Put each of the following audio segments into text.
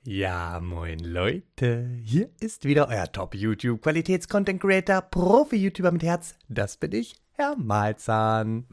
Ja, moin Leute, hier ist wieder euer Top-YouTube-Qualitäts-Content-Creator, Profi-YouTuber mit Herz. Das bin ich, Herr Malzahn.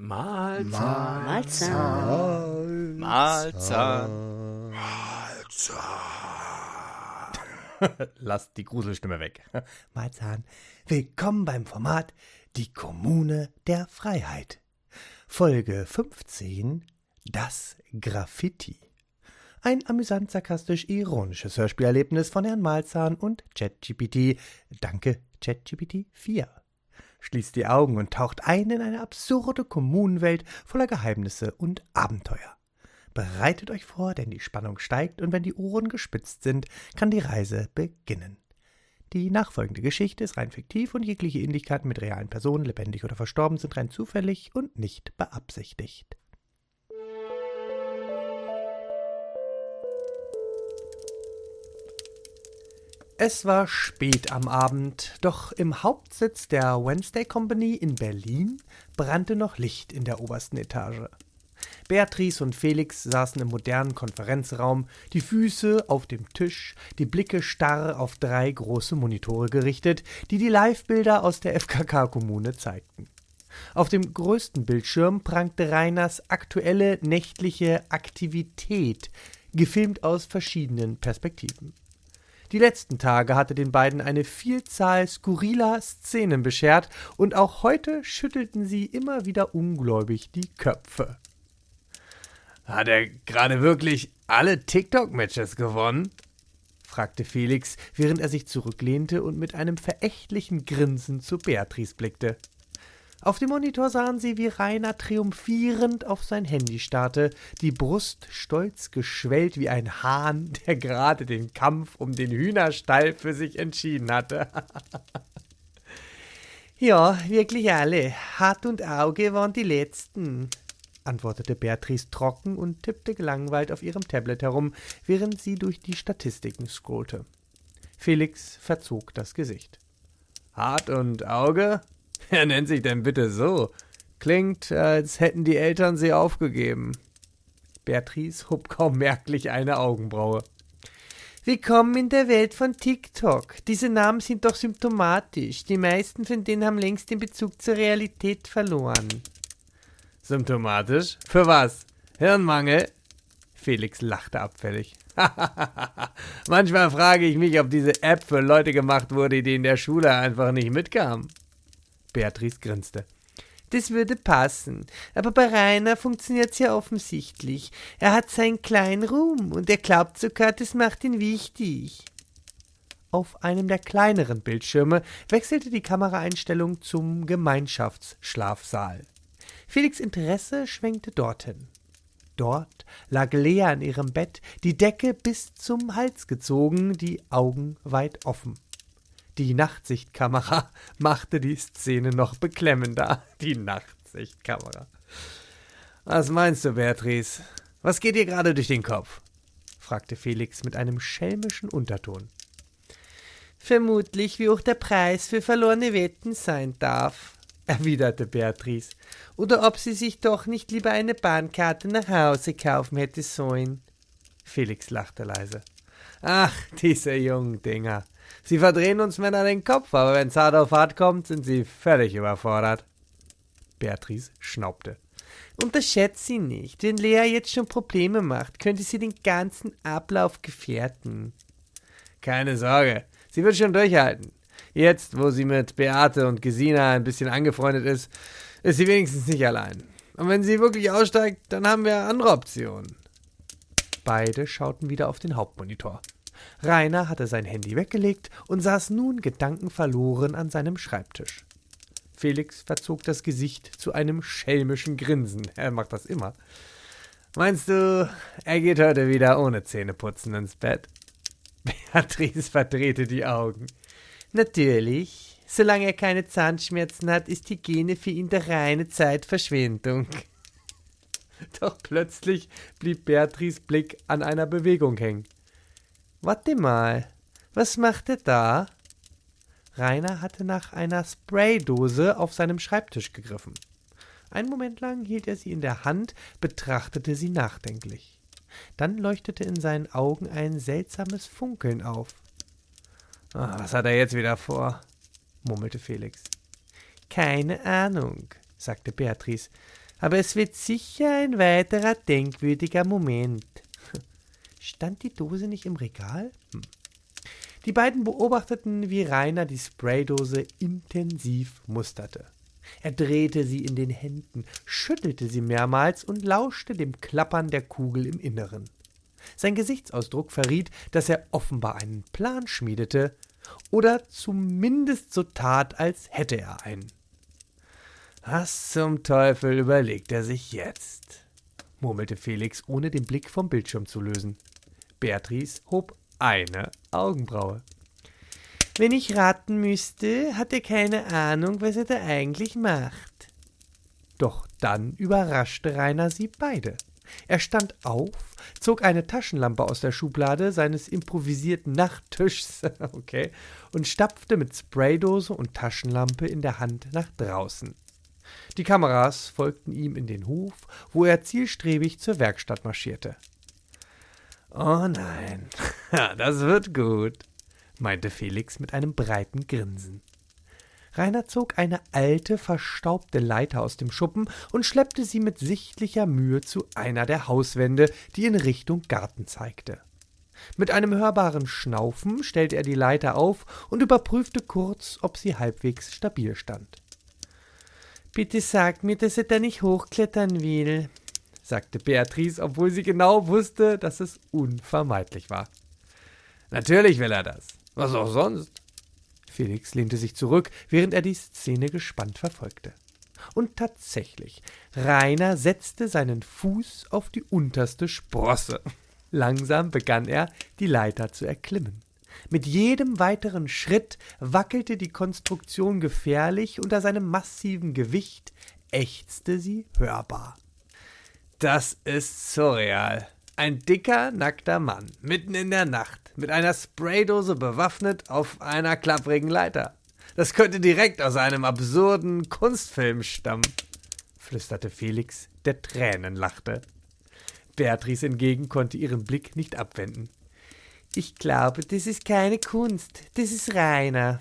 Lasst die Gruselstimme weg. Malzahn, willkommen beim Format Die Kommune der Freiheit. Folge 15, das Graffiti. Ein amüsant, sarkastisch, ironisches Hörspielerlebnis von Herrn Malzahn und ChatGPT. Danke, ChatGPT 4. Schließt die Augen und taucht ein in eine absurde Kommunenwelt voller Geheimnisse und Abenteuer. Bereitet euch vor, denn die Spannung steigt und wenn die Ohren gespitzt sind, kann die Reise beginnen. Die nachfolgende Geschichte ist rein fiktiv und jegliche Ähnlichkeiten mit realen Personen, lebendig oder verstorben, sind rein zufällig und nicht beabsichtigt. Es war spät am Abend, doch im Hauptsitz der Wednesday Company in Berlin brannte noch Licht in der obersten Etage. Beatrice und Felix saßen im modernen Konferenzraum, die Füße auf dem Tisch, die Blicke starr auf 3 große Monitore gerichtet, die die Live-Bilder aus der FKK-Kommune zeigten. Auf dem größten Bildschirm prangte Rainers aktuelle nächtliche Aktivität, gefilmt aus verschiedenen Perspektiven. Die letzten Tage hatte den beiden eine Vielzahl skurriler Szenen beschert und auch heute schüttelten sie immer wieder ungläubig die Köpfe. »Hat er gerade wirklich alle TikTok-Matches gewonnen?« fragte Felix, während er sich zurücklehnte und mit einem verächtlichen Grinsen zu Beatrice blickte. Auf dem Monitor sahen sie, wie Rainer triumphierend auf sein Handy starrte, die Brust stolz geschwellt wie ein Hahn, der gerade den Kampf um den Hühnerstall für sich entschieden hatte. »Ja, wirklich alle. Hart und Auge waren die Letzten«, antwortete Beatrice trocken und tippte gelangweilt auf ihrem Tablet herum, während sie durch die Statistiken scrollte. Felix verzog das Gesicht. »Hart und Auge? Wer nennt sich denn bitte so? Klingt, als hätten die Eltern sie aufgegeben.« Beatrice hob kaum merklich eine Augenbraue. »Willkommen in der Welt von TikTok. Diese Namen sind doch symptomatisch. Die meisten von denen haben längst den Bezug zur Realität verloren.« »Symptomatisch? Für was? Hirnmangel?« Felix lachte abfällig. »Manchmal frage ich mich, ob diese App für Leute gemacht wurde, die in der Schule einfach nicht mitkamen.« Beatrice grinste. »Das würde passen, aber bei Rainer funktioniert's ja offensichtlich. Er hat seinen kleinen Ruhm und er glaubt sogar, das macht ihn wichtig.« Auf einem der kleineren Bildschirme wechselte die Kameraeinstellung zum Gemeinschaftsschlafsaal. Felix' Interesse schwenkte dorthin. Dort lag Lea in ihrem Bett, die Decke bis zum Hals gezogen, die Augen weit offen. Die Nachtsichtkamera machte die Szene noch beklemmender. Die Nachtsichtkamera. »Was meinst du, Beatrice? Was geht dir gerade durch den Kopf?« fragte Felix mit einem schelmischen Unterton. »Vermutlich, wie hoch der Preis für verlorene Wetten sein darf«, erwiderte Beatrice. »Oder ob sie sich doch nicht lieber eine Bahnkarte nach Hause kaufen hätte sollen.« Felix lachte leise. »Ach, diese jungen Dinger. Sie verdrehen uns Männer den Kopf, aber wenn's hart auf hart kommt, sind sie völlig überfordert.« Beatrice schnaubte. »Unterschätzt sie nicht. Wenn Lea jetzt schon Probleme macht, könnte sie den ganzen Ablauf gefährden.« »Keine Sorge, sie wird schon durchhalten. Jetzt, wo sie mit Beate und Gesina ein bisschen angefreundet ist, ist sie wenigstens nicht allein. Und wenn sie wirklich aussteigt, dann haben wir andere Optionen.« Beide schauten wieder auf den Hauptmonitor. Rainer hatte sein Handy weggelegt und saß nun gedankenverloren an seinem Schreibtisch. Felix verzog das Gesicht zu einem schelmischen Grinsen. Er macht das immer. »Meinst du, er geht heute wieder ohne Zähneputzen ins Bett?« Beatrice verdrehte die Augen. »Natürlich. Solange er keine Zahnschmerzen hat, ist Hygiene für ihn der reine Zeitverschwendung.« Doch plötzlich blieb Beatrice' Blick an einer Bewegung hängen. »Warte mal, was macht er da?« Rainer hatte nach einer Spraydose auf seinem Schreibtisch gegriffen. Einen Moment lang hielt er sie in der Hand, betrachtete sie nachdenklich. Dann leuchtete in seinen Augen ein seltsames Funkeln auf. »Was hat er jetzt wieder vor?« murmelte Felix. »Keine Ahnung«, sagte Beatrice, »aber es wird sicher ein weiterer denkwürdiger Moment.« Stand die Dose nicht im Regal? Die beiden beobachteten, wie Rainer die Spraydose intensiv musterte. Er drehte sie in den Händen, schüttelte sie mehrmals und lauschte dem Klappern der Kugel im Inneren. Sein Gesichtsausdruck verriet, dass er offenbar einen Plan schmiedete oder zumindest so tat, als hätte er einen. »Was zum Teufel überlegt er sich jetzt?« murmelte Felix, ohne den Blick vom Bildschirm zu lösen. Beatrice hob eine Augenbraue. »Wenn ich raten müsste, hat er keine Ahnung, was er da eigentlich macht.« Doch dann überraschte Rainer sie beide. Er stand auf, zog eine Taschenlampe aus der Schublade seines improvisierten Nachttischs und stapfte mit Spraydose und Taschenlampe in der Hand nach draußen. Die Kameras folgten ihm in den Hof, wo er zielstrebig zur Werkstatt marschierte. »Oh nein, das wird gut«, meinte Felix mit einem breiten Grinsen. Rainer zog eine alte, verstaubte Leiter aus dem Schuppen und schleppte sie mit sichtlicher Mühe zu einer der Hauswände, die in Richtung Garten zeigte. Mit einem hörbaren Schnaufen stellte er die Leiter auf und überprüfte kurz, ob sie halbwegs stabil stand. »Bitte sag mir, dass er da nicht hochklettern will«, sagte Beatrice, obwohl sie genau wusste, dass es unvermeidlich war. »Natürlich will er das. Was auch sonst?« Felix lehnte sich zurück, während er die Szene gespannt verfolgte. Und tatsächlich, Rainer setzte seinen Fuß auf die unterste Sprosse. Langsam begann er, die Leiter zu erklimmen. Mit jedem weiteren Schritt wackelte die Konstruktion gefährlich, unter seinem massiven Gewicht ächzte sie hörbar. »Das ist surreal. Ein dicker, nackter Mann, mitten in der Nacht, mit einer Spraydose bewaffnet auf einer klapprigen Leiter. Das könnte direkt aus einem absurden Kunstfilm stammen«, flüsterte Felix, der Tränen lachte. Beatrice hingegen konnte ihren Blick nicht abwenden. »Ich glaube, das ist keine Kunst, das ist Rainer.«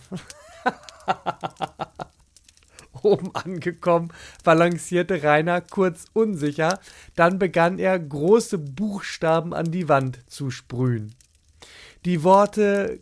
Oben angekommen, balancierte Rainer kurz unsicher, dann begann er, große Buchstaben an die Wand zu sprühen. Die Worte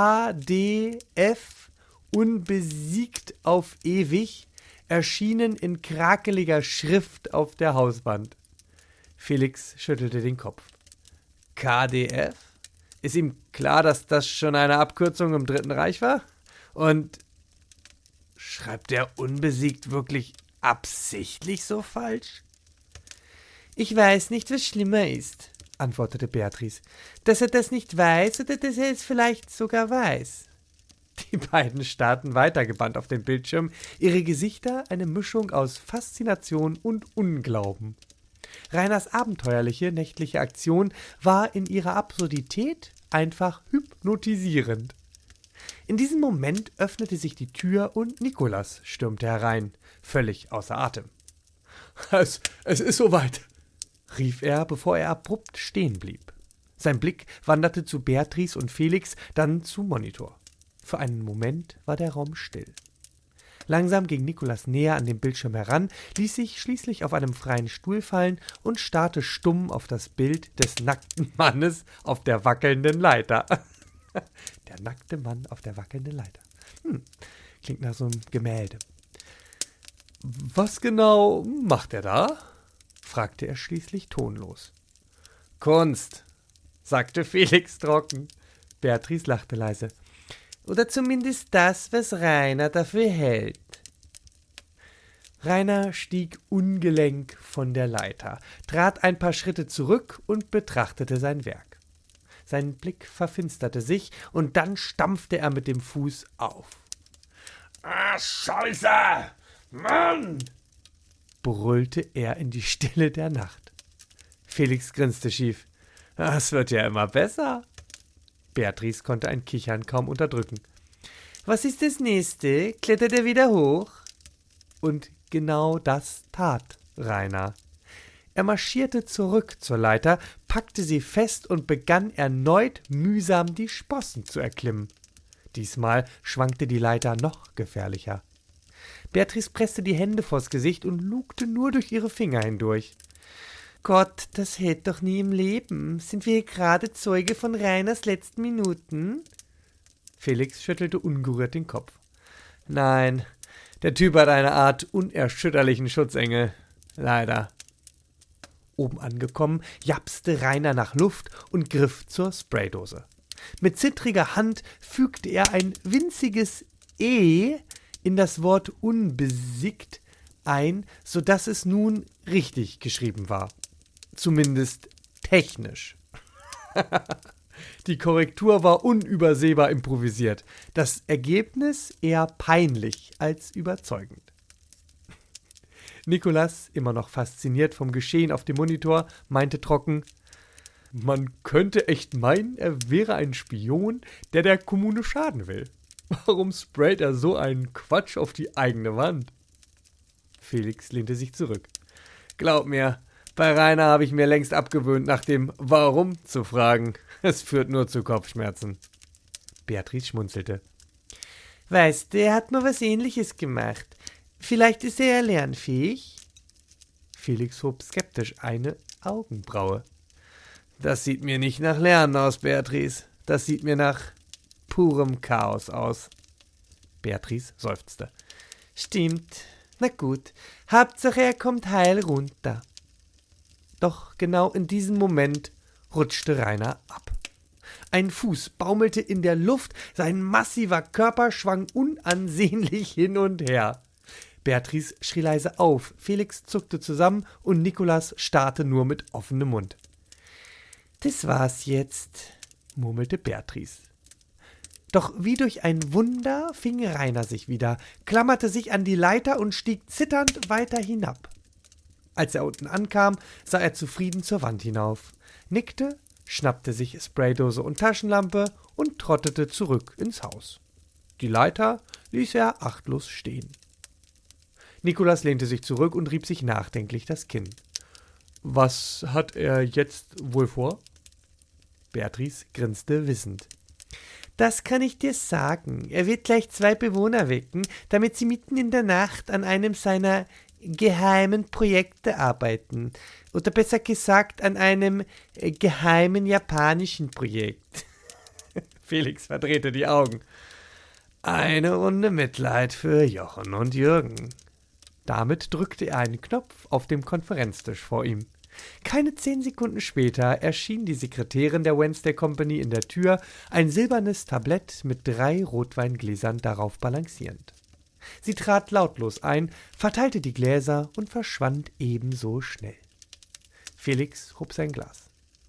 KDF unbesiegt auf ewig erschienen in krakeliger Schrift auf der Hauswand. Felix schüttelte den Kopf. KDF? Ist ihm klar, dass das schon eine Abkürzung im Dritten Reich war? Und schreibt der unbesiegt wirklich absichtlich so falsch? »Ich weiß nicht, was schlimmer ist«, antwortete Beatrice. »Dass er das nicht weiß oder dass er es vielleicht sogar weiß.« Die beiden starrten weitergebannt auf den Bildschirm, ihre Gesichter eine Mischung aus Faszination und Unglauben. Rainers abenteuerliche nächtliche Aktion war in ihrer Absurdität einfach hypnotisierend. In diesem Moment öffnete sich die Tür und Nikolas stürmte herein, völlig außer Atem. Es ist soweit«, rief er, bevor er abrupt stehen blieb. Sein Blick wanderte zu Beatrice und Felix, dann zum Monitor. Für einen Moment war der Raum still. Langsam ging Nikolas näher an den Bildschirm heran, ließ sich schließlich auf einem freien Stuhl fallen und starrte stumm auf das Bild des nackten Mannes auf der wackelnden Leiter. Der nackte Mann auf der wackelnden Leiter. Klingt nach so einem Gemälde. »Was genau macht er da?« fragte er schließlich tonlos. »Kunst«, sagte Felix trocken. Beatrice lachte leise. »Oder zumindest das, was Rainer dafür hält.« Rainer stieg ungelenk von der Leiter, trat ein paar Schritte zurück und betrachtete sein Werk. Sein Blick verfinsterte sich, und dann stampfte er mit dem Fuß auf. »Ah, Scheiße! Mann!« brüllte er in die Stille der Nacht. Felix grinste schief. »Es wird ja immer besser.« Beatrice konnte ein Kichern kaum unterdrücken. »Was ist das Nächste? Klettert er wieder hoch?« Und genau das tat Rainer. Er marschierte zurück zur Leiter, packte sie fest und begann erneut mühsam die Sprossen zu erklimmen. Diesmal schwankte die Leiter noch gefährlicher. Beatrice presste die Hände vors Gesicht und lugte nur durch ihre Finger hindurch. »Gott, das hält doch nie im Leben. Sind wir hier gerade Zeuge von Rainers letzten Minuten?« Felix schüttelte ungerührt den Kopf. »Nein, der Typ hat eine Art unerschütterlichen Schutzengel. Leider.« Oben angekommen, japste Rainer nach Luft und griff zur Spraydose. Mit zittriger Hand fügte er ein winziges »E« in das Wort »unbesiegt« ein, so dass es nun richtig geschrieben war. Zumindest technisch. Die Korrektur war unübersehbar improvisiert, das Ergebnis eher peinlich als überzeugend. Nicolas, immer noch fasziniert vom Geschehen auf dem Monitor, meinte trocken: »Man könnte echt meinen, er wäre ein Spion, der Kommune schaden will. Warum sprayt er so einen Quatsch auf die eigene Wand?« Felix lehnte sich zurück. »Glaub mir, bei Rainer habe ich mir längst abgewöhnt, nach dem Warum zu fragen. Es führt nur zu Kopfschmerzen.« Beatrice schmunzelte. »Weißt du, er hat mal was Ähnliches gemacht. Vielleicht ist er ja lernfähig?« Felix hob skeptisch eine Augenbraue. »Das sieht mir nicht nach Lernen aus, Beatrice. Das sieht mir nach purem Chaos aus.« Beatrice seufzte. »Stimmt. Na gut. Hauptsache, er kommt heil runter.« Doch genau in diesem Moment rutschte Rainer ab. Ein Fuß baumelte in der Luft, sein massiver Körper schwang unansehnlich hin und her. Beatrice schrie leise auf, Felix zuckte zusammen und Nicolas starrte nur mit offenem Mund. »Das war's jetzt«, murmelte Beatrice. Doch wie durch ein Wunder fing Rainer sich wieder, klammerte sich an die Leiter und stieg zitternd weiter hinab. Als er unten ankam, sah er zufrieden zur Wand hinauf, nickte, schnappte sich Spraydose und Taschenlampe und trottete zurück ins Haus. Die Leiter ließ er achtlos stehen. Nicolas lehnte sich zurück und rieb sich nachdenklich das Kinn. »Was hat er jetzt wohl vor?« Beatrice grinste wissend. »Das kann ich dir sagen. Er wird gleich 2 Bewohner wecken, damit sie mitten in der Nacht an einem seiner geheimen Projekte arbeiten. Oder besser gesagt an einem geheimen japanischen Projekt.« Felix verdrehte die Augen. »Eine Runde Mitleid für Jochen und Jürgen.« Damit drückte er einen Knopf auf dem Konferenztisch vor ihm. Keine 10 Sekunden später erschien die Sekretärin der Wednesday Company in der Tür, ein silbernes Tablett mit 3 Rotweingläsern darauf balancierend. Sie trat lautlos ein, verteilte die Gläser und verschwand ebenso schnell. Felix hob sein Glas.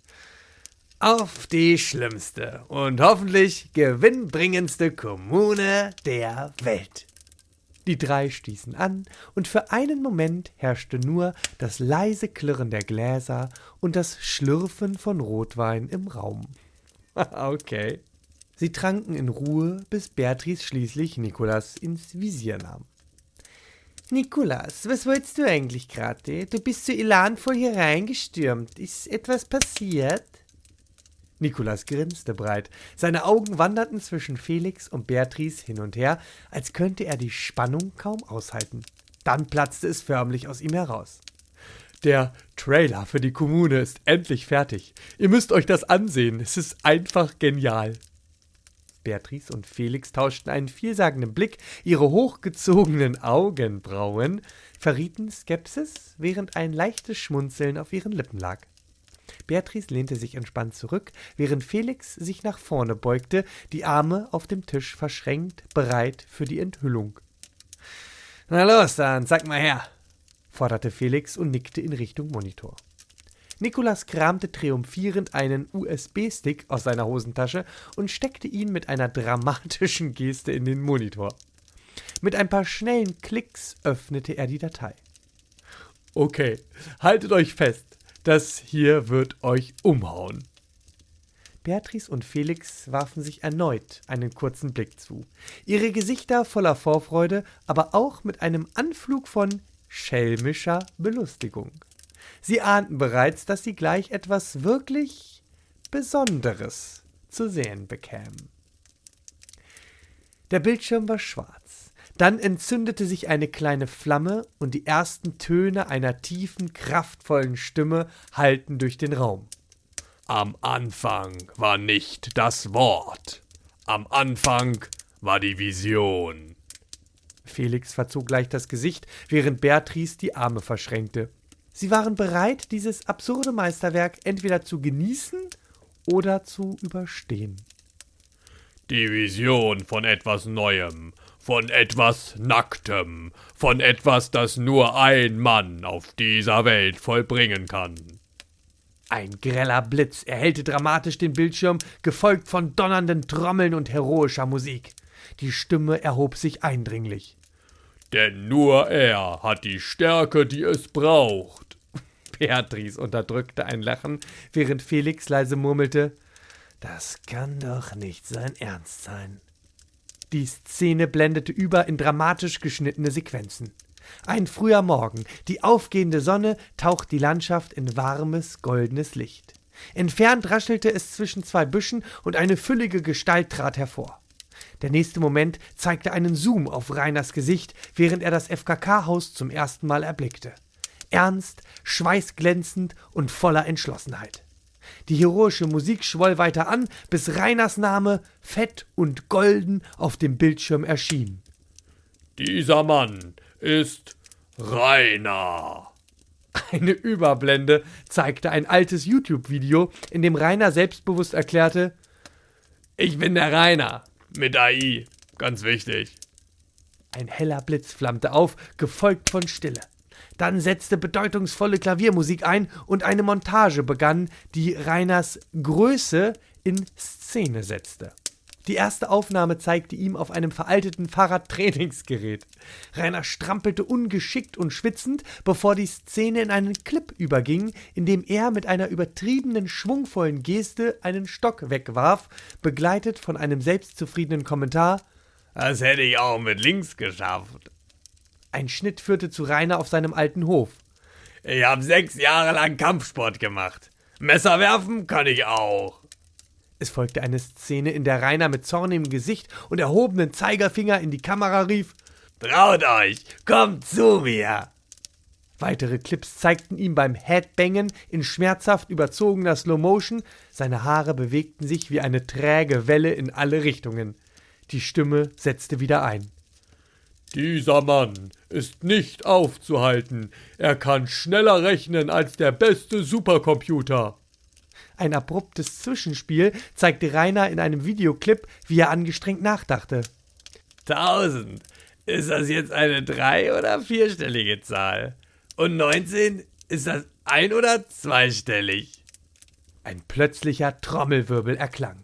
»Auf die schlimmste und hoffentlich gewinnbringendste Kommune der Welt!« Die 3 stießen an, und für einen Moment herrschte nur das leise Klirren der Gläser und das Schlürfen von Rotwein im Raum. Okay. Sie tranken in Ruhe, bis Beatrice schließlich Nicolas ins Visier nahm. »Nicolas, was wolltest du eigentlich gerade? Du bist so elanvoll hier reingestürmt. Ist etwas passiert?« Nicolas grinste breit. Seine Augen wanderten zwischen Felix und Beatrice hin und her, als könnte er die Spannung kaum aushalten. Dann platzte es förmlich aus ihm heraus. »Der Trailer für die Kommune ist endlich fertig. Ihr müsst euch das ansehen. Es ist einfach genial.« Beatrice und Felix tauschten einen vielsagenden Blick. Ihre hochgezogenen Augenbrauen verrieten Skepsis, während ein leichtes Schmunzeln auf ihren Lippen lag. Beatrice lehnte sich entspannt zurück, während Felix sich nach vorne beugte, die Arme auf dem Tisch verschränkt, bereit für die Enthüllung. »Na los dann, zeig mal her«, forderte Felix und nickte in Richtung Monitor. Nicolas kramte triumphierend einen USB-Stick aus seiner Hosentasche und steckte ihn mit einer dramatischen Geste in den Monitor. Mit ein paar schnellen Klicks öffnete er die Datei. »Okay, haltet euch fest. Das hier wird euch umhauen.« Beatrice und Felix warfen sich erneut einen kurzen Blick zu. Ihre Gesichter voller Vorfreude, aber auch mit einem Anflug von schelmischer Belustigung. Sie ahnten bereits, dass sie gleich etwas wirklich Besonderes zu sehen bekämen. Der Bildschirm war schwarz. Dann entzündete sich eine kleine Flamme und die ersten Töne einer tiefen, kraftvollen Stimme hallten durch den Raum. Am Anfang war nicht das Wort. Am Anfang war die Vision. Felix verzog leicht das Gesicht, während Beatrice die Arme verschränkte. Sie waren bereit, dieses absurde Meisterwerk entweder zu genießen oder zu überstehen. Die Vision von etwas Neuem, von etwas Nacktem, von etwas, das nur ein Mann auf dieser Welt vollbringen kann. Ein greller Blitz erhellte dramatisch den Bildschirm, gefolgt von donnernden Trommeln und heroischer Musik. Die Stimme erhob sich eindringlich. Denn nur er hat die Stärke, die es braucht. Beatrice unterdrückte ein Lachen, während Felix leise murmelte, »Das kann doch nicht sein Ernst sein.« Die Szene blendete über in dramatisch geschnittene Sequenzen. Ein früher Morgen, die aufgehende Sonne taucht die Landschaft in warmes, goldenes Licht. Entfernt raschelte es zwischen zwei Büschen und eine füllige Gestalt trat hervor. Der nächste Moment zeigte einen Zoom auf Rainers Gesicht, während er das FKK-Haus zum ersten Mal erblickte. Ernst, schweißglänzend und voller Entschlossenheit. Die heroische Musik schwoll weiter an, bis Rainers Name fett und golden auf dem Bildschirm erschien. Dieser Mann ist Rainer. Eine Überblende zeigte ein altes YouTube-Video, in dem Rainer selbstbewusst erklärte, Ich bin der Rainer, mit AI, ganz wichtig. Ein heller Blitz flammte auf, gefolgt von Stille. Dann setzte bedeutungsvolle Klaviermusik ein und eine Montage begann, die Rainers Größe in Szene setzte. Die erste Aufnahme zeigte ihn auf einem veralteten Fahrradtrainingsgerät. Rainer strampelte ungeschickt und schwitzend, bevor die Szene in einen Clip überging, in dem er mit einer übertriebenen, schwungvollen Geste einen Stock wegwarf, begleitet von einem selbstzufriedenen Kommentar: Das hätte ich auch mit links geschafft. Ein Schnitt führte zu Rainer auf seinem alten Hof. Ich habe 6 Jahre lang Kampfsport gemacht. Messer werfen kann ich auch. Es folgte eine Szene, in der Rainer mit zornigem Gesicht und erhobenen Zeigerfinger in die Kamera rief: Traut euch, kommt zu mir! Weitere Clips zeigten ihn beim Headbangen in schmerzhaft überzogener Slow-Motion. Seine Haare bewegten sich wie eine träge Welle in alle Richtungen. Die Stimme setzte wieder ein. Dieser Mann ist nicht aufzuhalten. Er kann schneller rechnen als der beste Supercomputer. Ein abruptes Zwischenspiel zeigte Rainer in einem Videoclip, wie er angestrengt nachdachte. 1000. Ist das jetzt eine 3- oder 4-stellige Zahl? Und 19, ist das 1- oder 2-stellig? Ein plötzlicher Trommelwirbel erklang.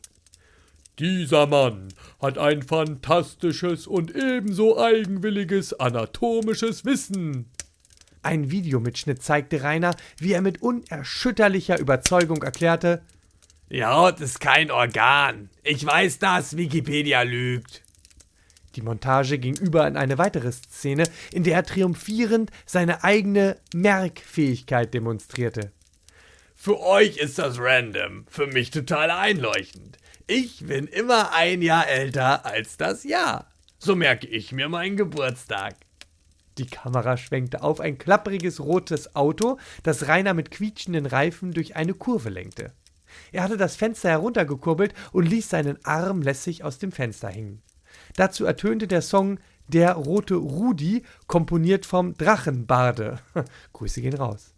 Dieser Mann hat ein fantastisches und ebenso eigenwilliges anatomisches Wissen. Ein Videomitschnitt zeigte Rainer, wie er mit unerschütterlicher Überzeugung erklärte: Die Haut ist kein Organ. Ich weiß das, Wikipedia lügt. Die Montage ging über in eine weitere Szene, in der er triumphierend seine eigene Merkfähigkeit demonstrierte. Für euch ist das random, für mich total einleuchtend. Ich bin immer 1 Jahr älter als das Jahr. So merke ich mir meinen Geburtstag. Die Kamera schwenkte auf ein klappriges rotes Auto, das Rainer mit quietschenden Reifen durch eine Kurve lenkte. Er hatte das Fenster heruntergekurbelt und ließ seinen Arm lässig aus dem Fenster hängen. Dazu ertönte der Song »Der rote Rudi«, komponiert vom Drachenbarde. Grüße gehen raus.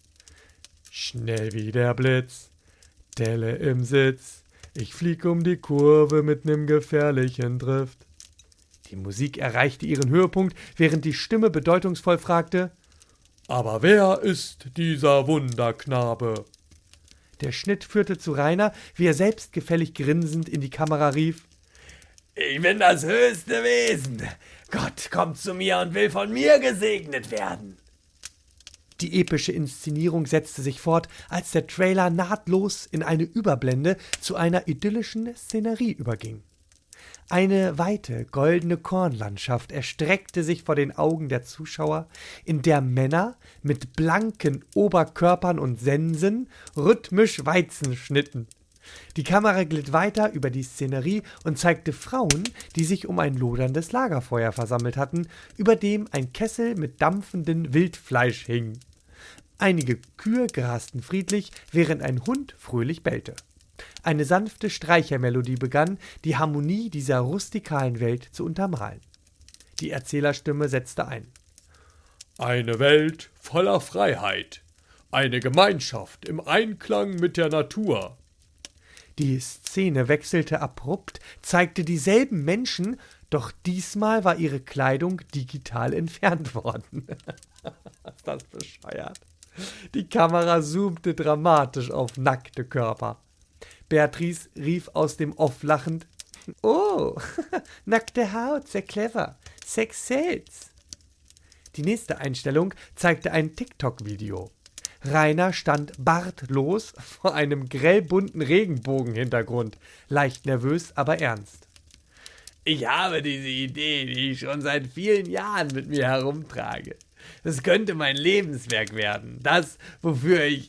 Schnell wie der Blitz, Delle im Sitz, ich flieg um die Kurve mit nem gefährlichen Drift. Die Musik erreichte ihren Höhepunkt, während die Stimme bedeutungsvoll fragte: Aber wer ist dieser Wunderknabe? Der Schnitt führte zu Rainer, wie er selbstgefällig grinsend in die Kamera rief: Ich bin das höchste Wesen. Gott kommt zu mir und will von mir gesegnet werden. Die epische Inszenierung setzte sich fort, als der Trailer nahtlos in eine Überblende zu einer idyllischen Szenerie überging. Eine weite, goldene Kornlandschaft erstreckte sich vor den Augen der Zuschauer, in der Männer mit blanken Oberkörpern und Sensen rhythmisch Weizen schnitten. Die Kamera glitt weiter über die Szenerie und zeigte Frauen, die sich um ein loderndes Lagerfeuer versammelt hatten, über dem ein Kessel mit dampfendem Wildfleisch hing. Einige Kühe grasten friedlich, während ein Hund fröhlich bellte. Eine sanfte Streichermelodie begann, die Harmonie dieser rustikalen Welt zu untermalen. Die Erzählerstimme setzte ein. Eine Welt voller Freiheit. Eine Gemeinschaft im Einklang mit der Natur. Die Szene wechselte abrupt, zeigte dieselben Menschen, doch diesmal war ihre Kleidung digital entfernt worden. Ist das bescheuert? Die Kamera zoomte dramatisch auf nackte Körper. Beatrice rief aus dem Off lachend: »Oh, nackte Haut, sehr clever. Sex sells.« Die nächste Einstellung zeigte ein TikTok-Video. Rainer stand bartlos vor einem grellbunten Regenbogenhintergrund, leicht nervös, aber ernst. »Ich habe diese Idee, die ich schon seit vielen Jahren mit mir herumtrage. Das könnte mein Lebenswerk werden, das, wofür ich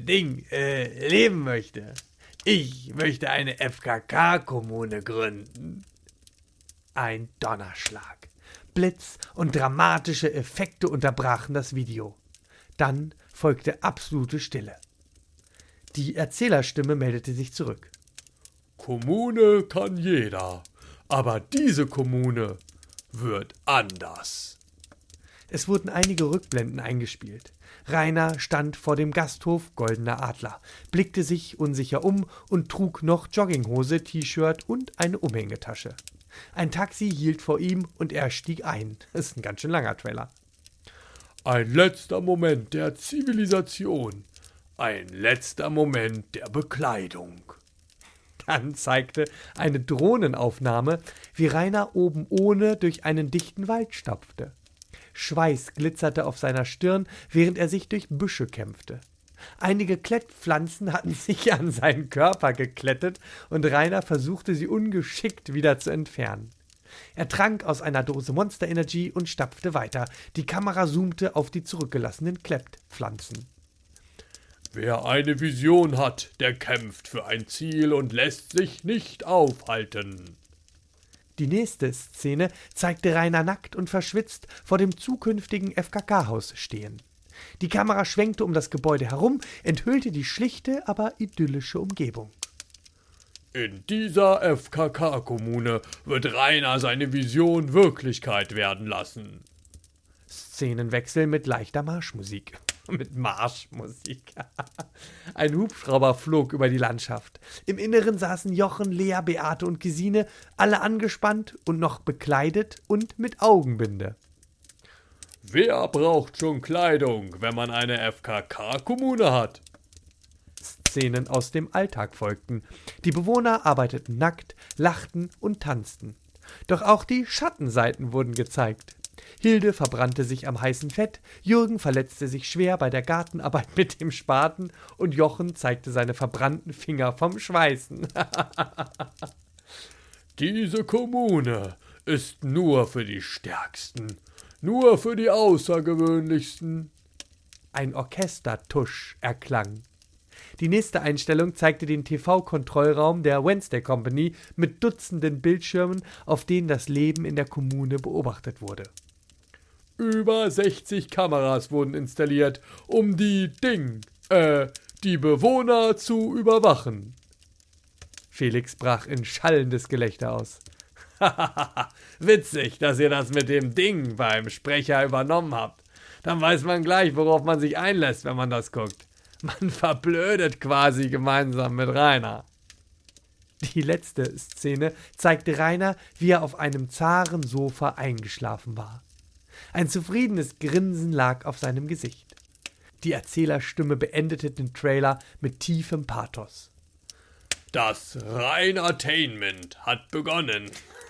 leben möchte. Ich möchte eine FKK-Kommune gründen.« Ein Donnerschlag. Blitz und dramatische Effekte unterbrachen das Video. Dann folgte absolute Stille. Die Erzählerstimme meldete sich zurück. Kommune kann jeder, aber diese Kommune wird anders. Es wurden einige Rückblenden eingespielt. Rainer stand vor dem Gasthof Goldener Adler, blickte sich unsicher um und trug noch Jogginghose, T-Shirt und eine Umhängetasche. Ein Taxi hielt vor ihm und er stieg ein. Das ist ein ganz schön langer Trailer. Ein letzter Moment der Zivilisation. Ein letzter Moment der Bekleidung. Dann zeigte eine Drohnenaufnahme, wie Rainer oben ohne durch einen dichten Wald stapfte. Schweiß glitzerte auf seiner Stirn, während er sich durch Büsche kämpfte. Einige Klettpflanzen hatten sich an seinen Körper geklettet und Rainer versuchte, sie ungeschickt wieder zu entfernen. Er trank aus einer Dose Monster Energy und stapfte weiter. Die Kamera zoomte auf die zurückgelassenen Klettpflanzen. Wer eine Vision hat, der kämpft für ein Ziel und lässt sich nicht aufhalten. Die nächste Szene zeigte Rainer nackt und verschwitzt vor dem zukünftigen FKK-Haus stehen. Die Kamera schwenkte um das Gebäude herum, enthüllte die schlichte, aber idyllische Umgebung. In dieser FKK-Kommune wird Rainer seine Vision Wirklichkeit werden lassen. Szenenwechsel mit leichter Marschmusik. Mit Marschmusik. Ein Hubschrauber flog über die Landschaft. Im Inneren saßen Jochen, Lea, Beate und Gesine, alle angespannt und noch bekleidet und mit Augenbinde. Wer braucht schon Kleidung, wenn man eine FKK-Kommune hat? Szenen aus dem Alltag folgten. Die Bewohner arbeiteten nackt, lachten und tanzten. Doch auch die Schattenseiten wurden gezeigt. Hilde verbrannte sich am heißen Fett, Jürgen verletzte sich schwer bei der Gartenarbeit mit dem Spaten und Jochen zeigte seine verbrannten Finger vom Schweißen. Diese Kommune ist nur für die Stärksten, nur für die Außergewöhnlichsten. Ein Orchestertusch erklang. Die nächste Einstellung zeigte den TV-Kontrollraum der Wednesday Company mit Dutzenden Bildschirmen, auf denen das Leben in der Kommune beobachtet wurde. Über 60 Kameras wurden installiert, um die Bewohner zu überwachen. Felix brach in schallendes Gelächter aus. Witzig, dass ihr das mit dem Ding beim Sprecher übernommen habt. Dann weiß man gleich, worauf man sich einlässt, wenn man das guckt. Man verblödet quasi gemeinsam mit Rainer. Die letzte Szene zeigte Rainer, wie er auf einem zaren Sofa eingeschlafen war. Ein zufriedenes Grinsen lag auf seinem Gesicht. Die Erzählerstimme beendete den Trailer mit tiefem Pathos. Das Rainertainment hat begonnen.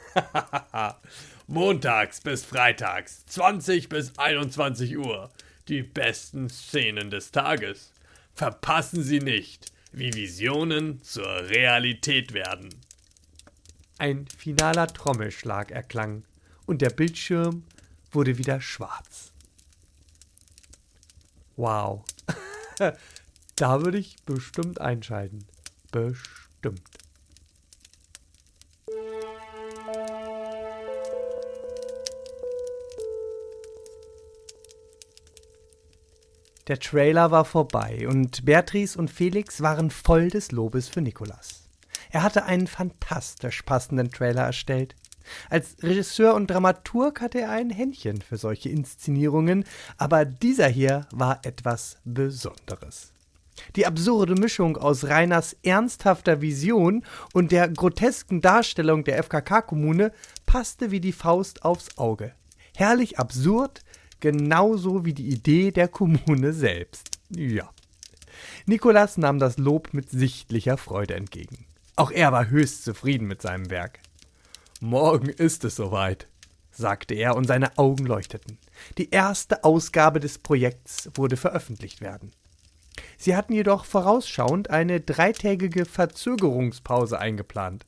Montags bis freitags, 20 bis 21 Uhr. Die besten Szenen des Tages. Verpassen Sie nicht, wie Visionen zur Realität werden. Ein finaler Trommelschlag erklang und der Bildschirm wurde wieder schwarz. Wow. Da würde ich bestimmt einschalten. Bestimmt. Der Trailer war vorbei und Beatrice und Felix waren voll des Lobes für Nicolas. Er hatte einen fantastisch passenden Trailer erstellt. Als Regisseur und Dramaturg hatte er ein Händchen für solche Inszenierungen, aber dieser hier war etwas Besonderes. Die absurde Mischung aus Rainers ernsthafter Vision und der grotesken Darstellung der FKK-Kommune passte wie die Faust aufs Auge. Herrlich absurd, genauso wie die Idee der Kommune selbst. Ja. Nicolas nahm das Lob mit sichtlicher Freude entgegen. Auch er war höchst zufrieden mit seinem Werk. »Morgen ist es soweit«, sagte er und seine Augen leuchteten. Die erste Ausgabe des Projekts wurde veröffentlicht werden. Sie hatten jedoch vorausschauend eine 3-tägige Verzögerungspause eingeplant.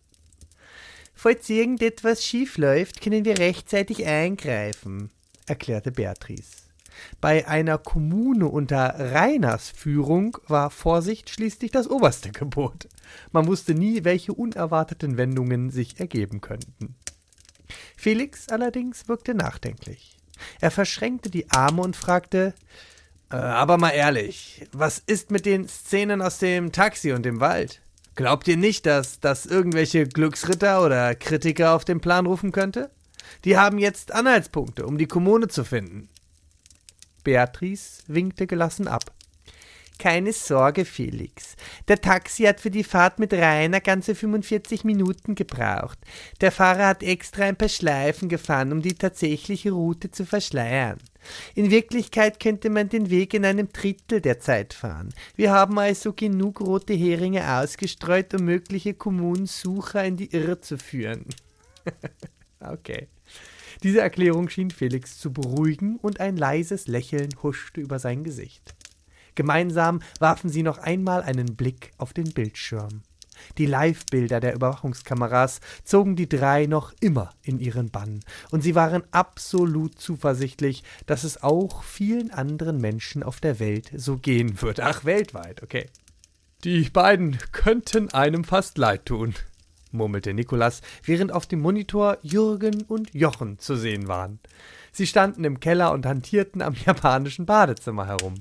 »Falls irgendetwas schief läuft, können wir rechtzeitig eingreifen«, erklärte Beatrice. Bei einer Kommune unter Rainers Führung war Vorsicht schließlich das oberste Gebot. Man wusste nie, welche unerwarteten Wendungen sich ergeben könnten. Felix allerdings wirkte nachdenklich. Er verschränkte die Arme und fragte, aber mal ehrlich, was ist mit den Szenen aus dem Taxi und dem Wald? Glaubt ihr nicht, dass das irgendwelche Glücksritter oder Kritiker auf den Plan rufen könnte? Die haben jetzt Anhaltspunkte, um die Kommune zu finden.« Beatrice winkte gelassen ab. »Keine Sorge, Felix. Der Taxi hat für die Fahrt mit Rainer ganze 45 Minuten gebraucht. Der Fahrer hat extra ein paar Schleifen gefahren, um die tatsächliche Route zu verschleiern. In Wirklichkeit könnte man den Weg in einem Drittel der Zeit fahren. Wir haben also genug rote Heringe ausgestreut, um mögliche Kommunensucher in die Irre zu führen.« Okay. Diese Erklärung schien Felix zu beruhigen und ein leises Lächeln huschte über sein Gesicht. Gemeinsam warfen sie noch einmal einen Blick auf den Bildschirm. Die Live-Bilder der Überwachungskameras zogen die drei noch immer in ihren Bann und sie waren absolut zuversichtlich, dass es auch vielen anderen Menschen auf der Welt so gehen würde. Ach, weltweit, okay. Die beiden könnten einem fast leid tun, murmelte Nicolas, während auf dem Monitor Jürgen und Jochen zu sehen waren. Sie standen im Keller und hantierten am japanischen Badezimmer herum.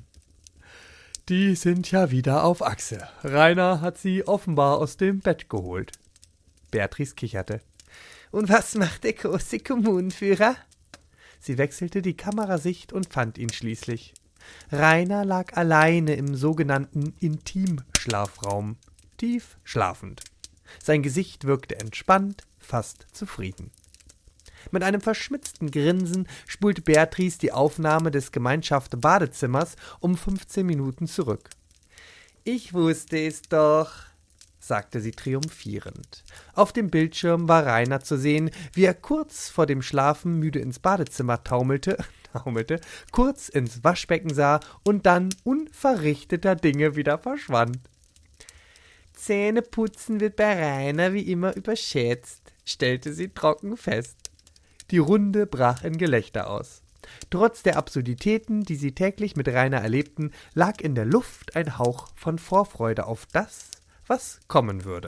Die sind ja wieder auf Achse. Rainer hat sie offenbar aus dem Bett geholt. Beatrice kicherte. Und was macht der große Kommunenführer? Sie wechselte die Kamerasicht und fand ihn schließlich. Rainer lag alleine im sogenannten Intimschlafraum, tief schlafend. Sein Gesicht wirkte entspannt, fast zufrieden. Mit einem verschmitzten Grinsen spulte Beatrice die Aufnahme des Gemeinschaftsbadezimmers um 15 Minuten zurück. »Ich wusste es doch«, sagte sie triumphierend. Auf dem Bildschirm war Rainer zu sehen, wie er kurz vor dem Schlafen müde ins Badezimmer taumelte, kurz ins Waschbecken sah und dann unverrichteter Dinge wieder verschwand. »Zähneputzen wird bei Rainer wie immer überschätzt«, stellte sie trocken fest. Die Runde brach in Gelächter aus. Trotz der Absurditäten, die sie täglich mit Rainer erlebten, lag in der Luft ein Hauch von Vorfreude auf das, was kommen würde.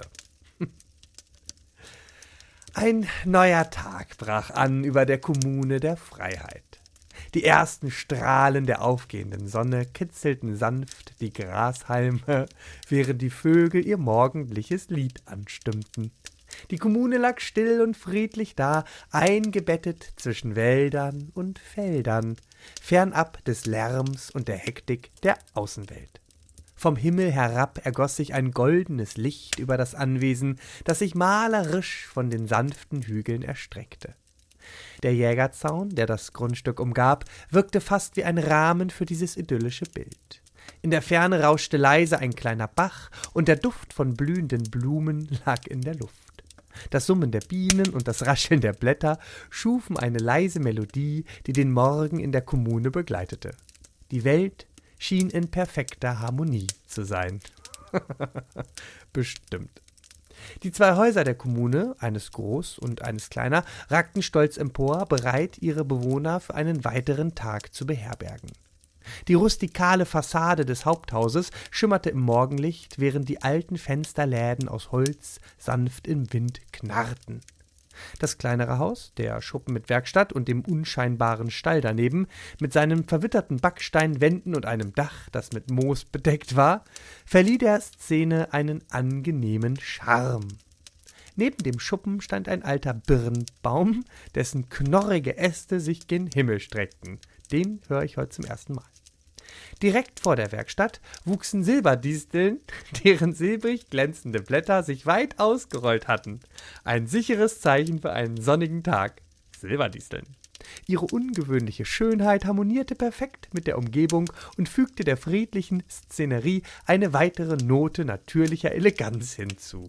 Ein neuer Tag brach an über der Kommune der Freiheit. Die ersten Strahlen der aufgehenden Sonne kitzelten sanft die Grashalme, während die Vögel ihr morgendliches Lied anstimmten. Die Kommune lag still und friedlich da, eingebettet zwischen Wäldern und Feldern, fernab des Lärms und der Hektik der Außenwelt. Vom Himmel herab ergoss sich ein goldenes Licht über das Anwesen, das sich malerisch von den sanften Hügeln erstreckte. Der Jägerzaun, der das Grundstück umgab, wirkte fast wie ein Rahmen für dieses idyllische Bild. In der Ferne rauschte leise ein kleiner Bach, und der Duft von blühenden Blumen lag in der Luft. Das Summen der Bienen und das Rascheln der Blätter schufen eine leise Melodie, die den Morgen in der Kommune begleitete. Die Welt schien in perfekter Harmonie zu sein. Bestimmt. Die 2 Häuser der Kommune, eines groß und eines kleiner, ragten stolz empor, bereit, ihre Bewohner für einen weiteren Tag zu beherbergen. Die rustikale Fassade des Haupthauses schimmerte im Morgenlicht, während die alten Fensterläden aus Holz sanft im Wind knarrten. Das kleinere Haus, der Schuppen mit Werkstatt und dem unscheinbaren Stall daneben, mit seinen verwitterten Backsteinwänden und einem Dach, das mit Moos bedeckt war, verlieh der Szene einen angenehmen Charme. Neben dem Schuppen stand ein alter Birnbaum, dessen knorrige Äste sich gen Himmel streckten. Den höre ich heute zum ersten Mal. Direkt vor der Werkstatt wuchsen Silberdisteln, deren silbrig glänzende Blätter sich weit ausgerollt hatten. Ein sicheres Zeichen für einen sonnigen Tag. Silberdisteln. Ihre ungewöhnliche Schönheit harmonierte perfekt mit der Umgebung und fügte der friedlichen Szenerie eine weitere Note natürlicher Eleganz hinzu.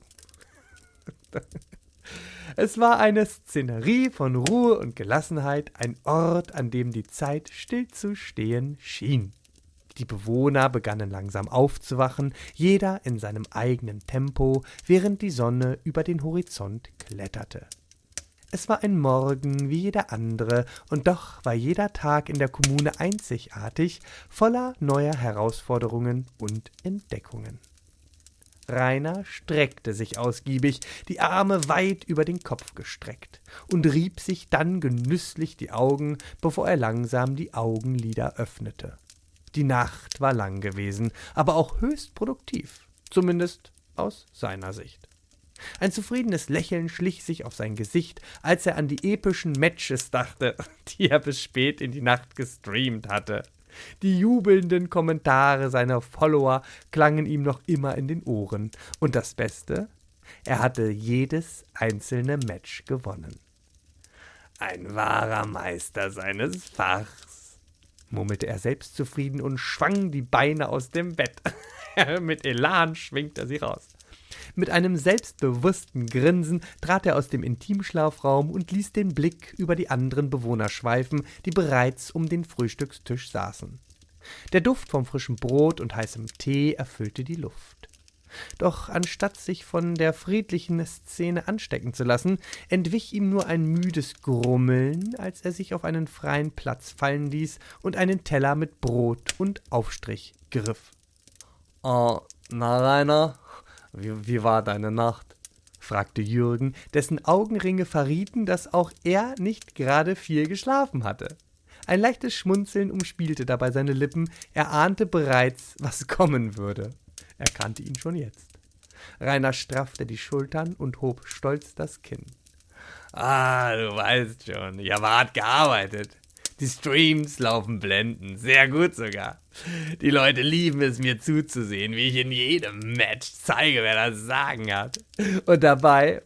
Es war eine Szenerie von Ruhe und Gelassenheit, ein Ort, an dem die Zeit stillzustehen schien. Die Bewohner begannen langsam aufzuwachen, jeder in seinem eigenen Tempo, während die Sonne über den Horizont kletterte. Es war ein Morgen wie jeder andere, und doch war jeder Tag in der Kommune einzigartig, voller neuer Herausforderungen und Entdeckungen. Rainer streckte sich ausgiebig, die Arme weit über den Kopf gestreckt, und rieb sich dann genüsslich die Augen, bevor er langsam die Augenlider öffnete. Die Nacht war lang gewesen, aber auch höchst produktiv, zumindest aus seiner Sicht. Ein zufriedenes Lächeln schlich sich auf sein Gesicht, als er an die epischen Matches dachte, die er bis spät in die Nacht gestreamt hatte. Die jubelnden Kommentare seiner Follower klangen ihm noch immer in den Ohren. Und das Beste, er hatte jedes einzelne Match gewonnen. Ein wahrer Meister seines Fachs, murmelte er selbstzufrieden und schwang die Beine aus dem Bett. Mit Elan schwingt er sie raus. Mit einem selbstbewussten Grinsen trat er aus dem Intimschlafraum und ließ den Blick über die anderen Bewohner schweifen, die bereits um den Frühstückstisch saßen. Der Duft vom frischen Brot und heißem Tee erfüllte die Luft. Doch anstatt sich von der friedlichen Szene anstecken zu lassen, entwich ihm nur ein müdes Grummeln, als er sich auf einen freien Platz fallen ließ und einen Teller mit Brot und Aufstrich griff. Na, Rainer, wie war deine Nacht?« fragte Jürgen, dessen Augenringe verrieten, dass auch er nicht gerade viel geschlafen hatte. Ein leichtes Schmunzeln umspielte dabei seine Lippen, er ahnte bereits, was kommen würde. Er kannte ihn schon jetzt. Rainer straffte die Schultern und hob stolz das Kinn. Du weißt schon, ich habe hart gearbeitet. Die Streams laufen blendend, sehr gut sogar. Die Leute lieben es, mir zuzusehen, wie ich in jedem Match zeige, wer das Sagen hat. Und dabei,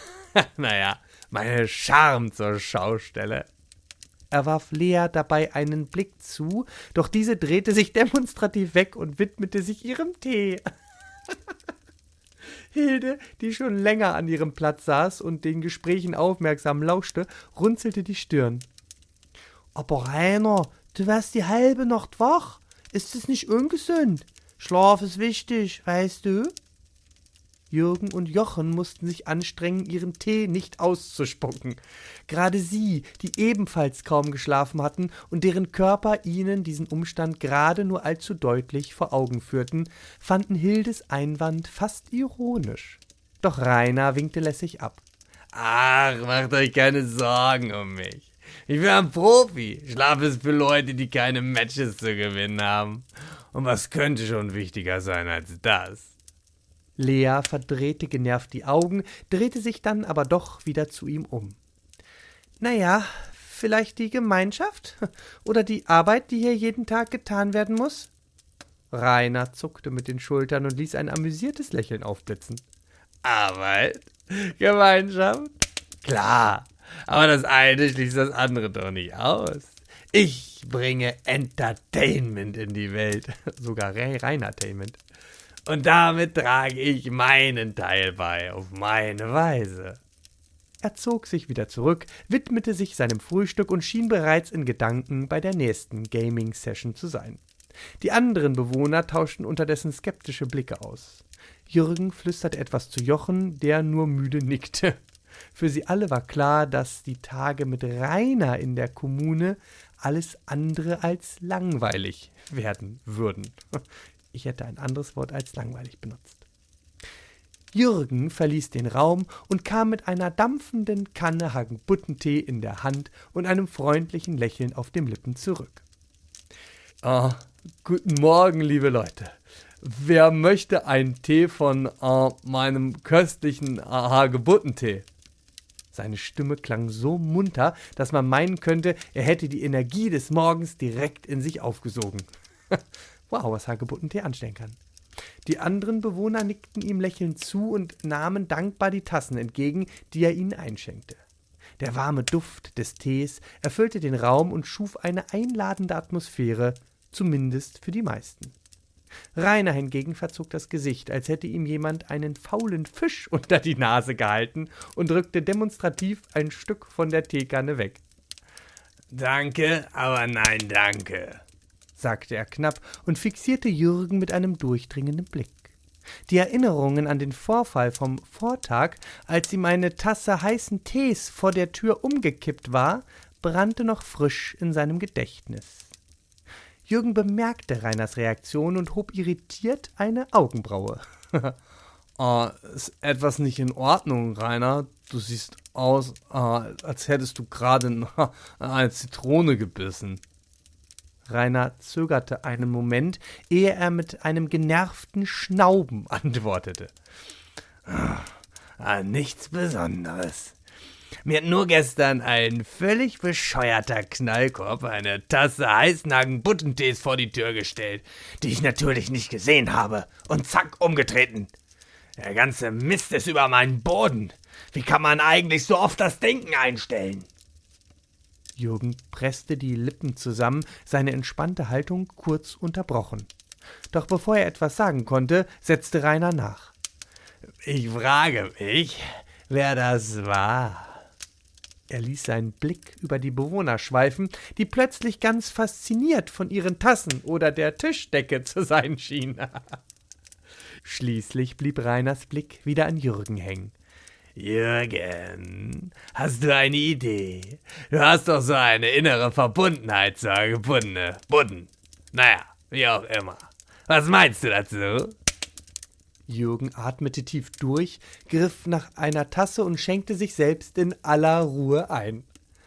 meine Charme zur Schau stelle. Er warf Lea dabei einen Blick zu, doch diese drehte sich demonstrativ weg und widmete sich ihrem Tee. Hilde, die schon länger an ihrem Platz saß und den Gesprächen aufmerksam lauschte, runzelte die Stirn. »Aber Rainer, du wärst die halbe Nacht wach. Ist es nicht ungesund? Schlaf ist wichtig, weißt du?« Jürgen und Jochen mussten sich anstrengen, ihren Tee nicht auszuspucken. Gerade sie, die ebenfalls kaum geschlafen hatten und deren Körper ihnen diesen Umstand gerade nur allzu deutlich vor Augen führten, fanden Hildes Einwand fast ironisch. Doch Rainer winkte lässig ab. »Ach, macht euch keine Sorgen um mich. Ich bin ein Profi. Schlaf ist für Leute, die keine Matches zu gewinnen haben. Und was könnte schon wichtiger sein als das?« Lea verdrehte genervt die Augen, drehte sich dann aber doch wieder zu ihm um. »Naja, vielleicht die Gemeinschaft? Oder die Arbeit, die hier jeden Tag getan werden muss?« Rainer zuckte mit den Schultern und ließ ein amüsiertes Lächeln aufblitzen. »Arbeit? Gemeinschaft? Klar, aber das eine schließt das andere doch nicht aus. Ich bringe Entertainment in die Welt, sogar Reinertainment. Und damit trage ich meinen Teil bei, auf meine Weise.« Er zog sich wieder zurück, widmete sich seinem Frühstück und schien bereits in Gedanken bei der nächsten Gaming-Session zu sein. Die anderen Bewohner tauschten unterdessen skeptische Blicke aus. Jürgen flüsterte etwas zu Jochen, der nur müde nickte. Für sie alle war klar, dass die Tage mit Rainer in der Kommune alles andere als langweilig werden würden. Ich hätte ein anderes Wort als langweilig benutzt. Jürgen verließ den Raum und kam mit einer dampfenden Kanne Hagebuttentee in der Hand und einem freundlichen Lächeln auf den Lippen zurück. Guten Morgen, liebe Leute. Wer möchte einen Tee von meinem köstlichen Hagebuttentee? Seine Stimme klang so munter, dass man meinen könnte, er hätte die Energie des Morgens direkt in sich aufgesogen. Wow, was Hagebuttentee anstellen kann. Die anderen Bewohner nickten ihm lächelnd zu und nahmen dankbar die Tassen entgegen, die er ihnen einschenkte. Der warme Duft des Tees erfüllte den Raum und schuf eine einladende Atmosphäre, zumindest für die meisten. Rainer hingegen verzog das Gesicht, als hätte ihm jemand einen faulen Fisch unter die Nase gehalten und drückte demonstrativ ein Stück von der Teekanne weg. »Danke, aber nein, danke«, sagte er knapp und fixierte Jürgen mit einem durchdringenden Blick. Die Erinnerungen an den Vorfall vom Vortag, als ihm eine Tasse heißen Tees vor der Tür umgekippt war, brannte noch frisch in seinem Gedächtnis. Jürgen bemerkte Rainers Reaktion und hob irritiert eine Augenbraue. Ist etwas nicht in Ordnung, Rainer? Du siehst aus, als hättest du gerade eine Zitrone gebissen. Rainer zögerte einen Moment, ehe er mit einem genervten Schnauben antwortete. Nichts Besonderes. Mir hat nur gestern ein völlig bescheuerter Knallkorb eine Tasse heißen Hagebuttentee vor die Tür gestellt, die ich natürlich nicht gesehen habe, und zack, umgetreten. Der ganze Mist ist über meinen Boden. Wie kann man eigentlich so oft das Denken einstellen? Jürgen presste die Lippen zusammen, seine entspannte Haltung kurz unterbrochen. Doch bevor er etwas sagen konnte, setzte Rainer nach. Ich frage mich, wer das war. Er ließ seinen Blick über die Bewohner schweifen, die plötzlich ganz fasziniert von ihren Tassen oder der Tischdecke zu sein schienen. Schließlich blieb Rainers Blick wieder an Jürgen hängen. Jürgen, hast du eine Idee? Du hast doch so eine innere Verbundenheit zur Hagebuttene Butten. Naja, wie auch immer. Was meinst du dazu? Jürgen atmete tief durch, griff nach einer Tasse und schenkte sich selbst in aller Ruhe ein.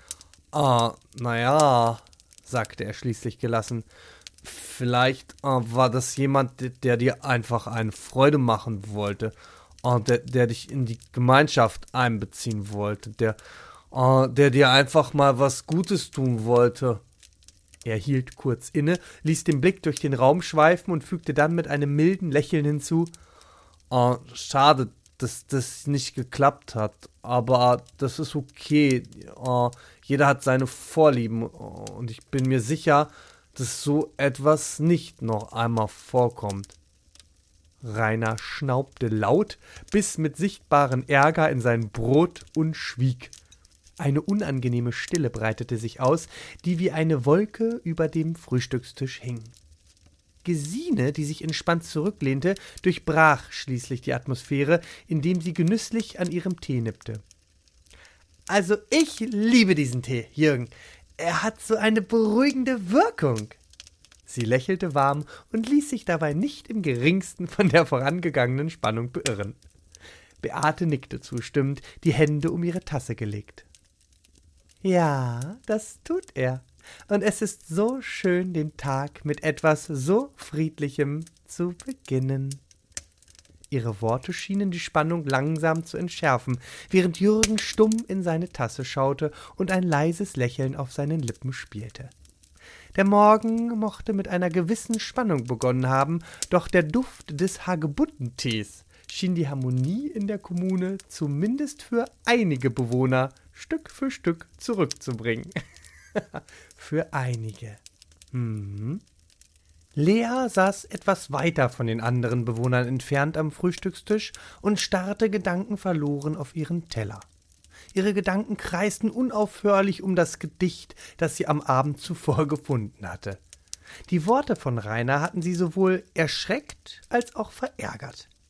Naja, sagte er schließlich gelassen. Vielleicht war das jemand, der dir einfach eine Freude machen wollte. Der dich in die Gemeinschaft einbeziehen wollte, der dir einfach mal was Gutes tun wollte. Er hielt kurz inne, ließ den Blick durch den Raum schweifen und fügte dann mit einem milden Lächeln hinzu, schade, dass das nicht geklappt hat, aber das ist okay. Jeder hat seine Vorlieben und ich bin mir sicher, dass so etwas nicht noch einmal vorkommt. Rainer schnaubte laut, biss mit sichtbarem Ärger in sein Brot und schwieg. Eine unangenehme Stille breitete sich aus, die wie eine Wolke über dem Frühstückstisch hing. Gesine, die sich entspannt zurücklehnte, durchbrach schließlich die Atmosphäre, indem sie genüsslich an ihrem Tee nippte. »Also ich liebe diesen Tee, Jürgen. Er hat so eine beruhigende Wirkung.« Sie lächelte warm und ließ sich dabei nicht im geringsten von der vorangegangenen Spannung beirren. Beate nickte zustimmend, die Hände um ihre Tasse gelegt. »Ja, das tut er. Und es ist so schön, den Tag mit etwas so Friedlichem zu beginnen.« Ihre Worte schienen die Spannung langsam zu entschärfen, während Jürgen stumm in seine Tasse schaute und ein leises Lächeln auf seinen Lippen spielte. Der Morgen mochte mit einer gewissen Spannung begonnen haben, doch der Duft des Hagebuttentees schien die Harmonie in der Kommune zumindest für einige Bewohner Stück für Stück zurückzubringen. Für einige. Lea saß etwas weiter von den anderen Bewohnern entfernt am Frühstückstisch und starrte gedankenverloren auf ihren Teller. Ihre Gedanken kreisten unaufhörlich um das Gedicht, das sie am Abend zuvor gefunden hatte. Die Worte von Rainer hatten sie sowohl erschreckt als auch verärgert.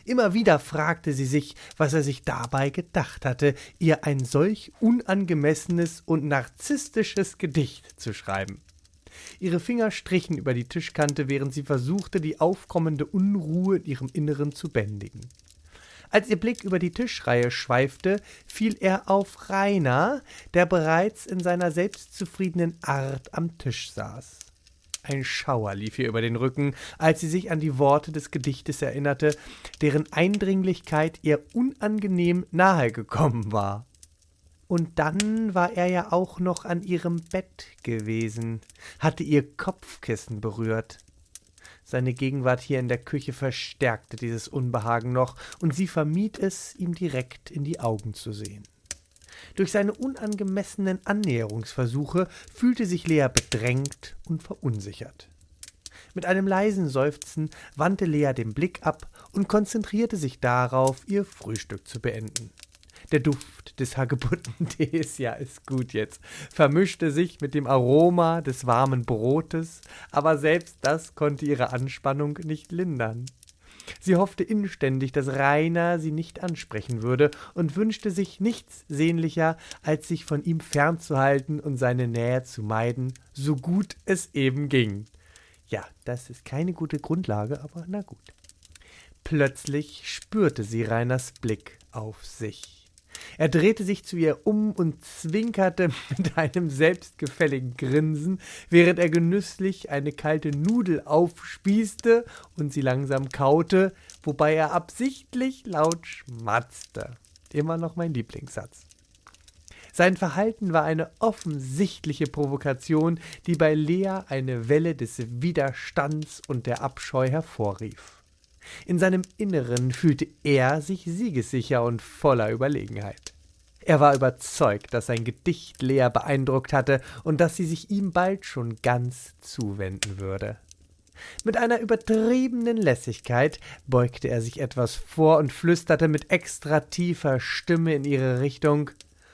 Immer wieder fragte sie sich, was er sich dabei gedacht hatte, ihr ein solch unangemessenes und narzisstisches Gedicht zu schreiben. Ihre Finger strichen über die Tischkante, während sie versuchte, die aufkommende Unruhe in ihrem Inneren zu bändigen. Als ihr Blick über die Tischreihe schweifte, fiel er auf Rainer, der bereits in seiner selbstzufriedenen Art am Tisch saß. Ein Schauer lief ihr über den Rücken, als sie sich an die Worte des Gedichtes erinnerte, deren Eindringlichkeit ihr unangenehm nahe gekommen war. Und dann war er ja auch noch an ihrem Bett gewesen, hatte ihr Kopfkissen berührt. Seine Gegenwart hier in der Küche verstärkte dieses Unbehagen noch, und sie vermied es, ihm direkt in die Augen zu sehen. Durch seine unangemessenen Annäherungsversuche fühlte sich Lea bedrängt und verunsichert. Mit einem leisen Seufzen wandte Lea den Blick ab und konzentrierte sich darauf, ihr Frühstück zu beenden. Der Duft des Hagebuttentees, ja, ist gut jetzt, vermischte sich mit dem Aroma des warmen Brotes, aber selbst das konnte ihre Anspannung nicht lindern. Sie hoffte inständig, dass Rainer sie nicht ansprechen würde und wünschte sich nichts sehnlicher, als sich von ihm fernzuhalten und seine Nähe zu meiden, so gut es eben ging. Ja, das ist keine gute Grundlage, aber na gut. Plötzlich spürte sie Rainers Blick auf sich. Er drehte sich zu ihr um und zwinkerte mit einem selbstgefälligen Grinsen, während er genüsslich eine kalte Nudel aufspießte und sie langsam kaute, wobei er absichtlich laut schmatzte. Immer noch mein Lieblingssatz. Sein Verhalten war eine offensichtliche Provokation, die bei Lea eine Welle des Widerstands und der Abscheu hervorrief. In seinem Inneren fühlte er sich siegessicher und voller Überlegenheit. Er war überzeugt, dass sein Gedicht Lea beeindruckt hatte und dass sie sich ihm bald schon ganz zuwenden würde. Mit einer übertriebenen Lässigkeit beugte er sich etwas vor und flüsterte mit extra tiefer Stimme in ihre Richtung: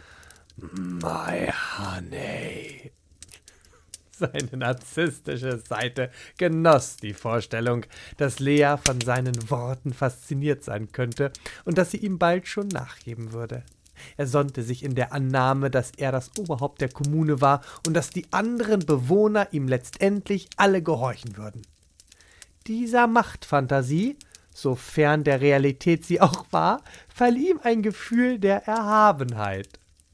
»My honey.« Seine narzisstische Seite genoss die Vorstellung, dass Lea von seinen Worten fasziniert sein könnte und dass sie ihm bald schon nachgeben würde. Er sonnte sich in der Annahme, dass er das Oberhaupt der Kommune war und dass die anderen Bewohner ihm letztendlich alle gehorchen würden. Dieser Machtfantasie, sofern der Realität sie auch war, verlieh ihm ein Gefühl der Erhabenheit.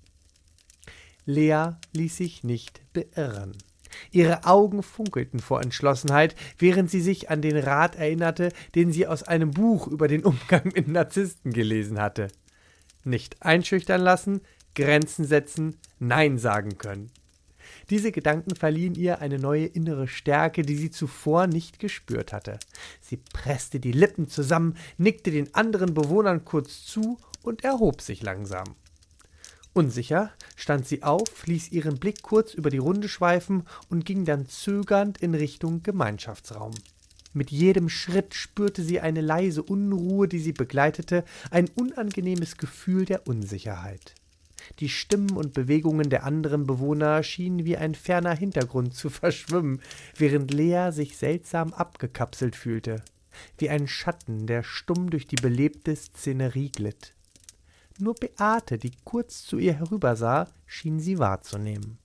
Lea ließ sich nicht beirren. Ihre Augen funkelten vor Entschlossenheit, während sie sich an den Rat erinnerte, den sie aus einem Buch über den Umgang mit Narzissten gelesen hatte. Nicht einschüchtern lassen, Grenzen setzen, Nein sagen können. Diese Gedanken verliehen ihr eine neue innere Stärke, die sie zuvor nicht gespürt hatte. Sie presste die Lippen zusammen, nickte den anderen Bewohnern kurz zu und erhob sich langsam. Unsicher stand sie auf, ließ ihren Blick kurz über die Runde schweifen und ging dann zögernd in Richtung Gemeinschaftsraum. Mit jedem Schritt spürte sie eine leise Unruhe, die sie begleitete, ein unangenehmes Gefühl der Unsicherheit. Die Stimmen und Bewegungen der anderen Bewohner schienen wie ein ferner Hintergrund zu verschwimmen, während Lea sich seltsam abgekapselt fühlte, wie ein Schatten, der stumm durch die belebte Szenerie glitt. Nur Beate, die kurz zu ihr herübersah, schien sie wahrzunehmen.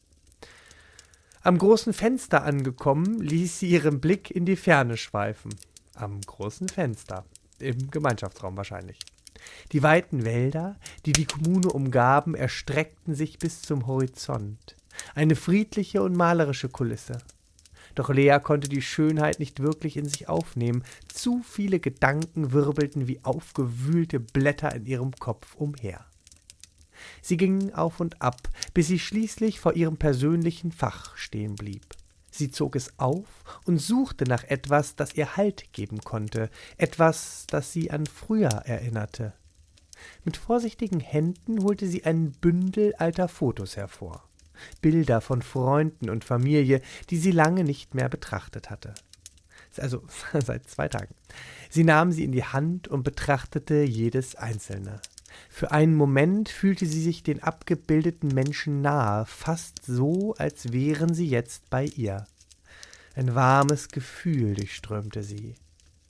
Am großen Fenster angekommen, ließ sie ihren Blick in die Ferne schweifen. Am großen Fenster, im Gemeinschaftsraum wahrscheinlich. Die weiten Wälder, die die Kommune umgaben, erstreckten sich bis zum Horizont. Eine friedliche und malerische Kulisse. Doch Lea konnte die Schönheit nicht wirklich in sich aufnehmen. Zu viele Gedanken wirbelten wie aufgewühlte Blätter in ihrem Kopf umher. Sie gingen auf und ab, bis sie schließlich vor ihrem persönlichen Fach stehen blieb. Sie zog es auf und suchte nach etwas, das ihr Halt geben konnte, etwas, das sie an früher erinnerte. Mit vorsichtigen Händen holte sie ein Bündel alter Fotos hervor. Bilder von Freunden und Familie, die sie lange nicht mehr betrachtet hatte. Also seit 2 Tagen. Sie nahm sie in die Hand und betrachtete jedes einzelne. Für einen Moment fühlte sie sich den abgebildeten Menschen nahe, fast so, als wären sie jetzt bei ihr. Ein warmes Gefühl durchströmte sie.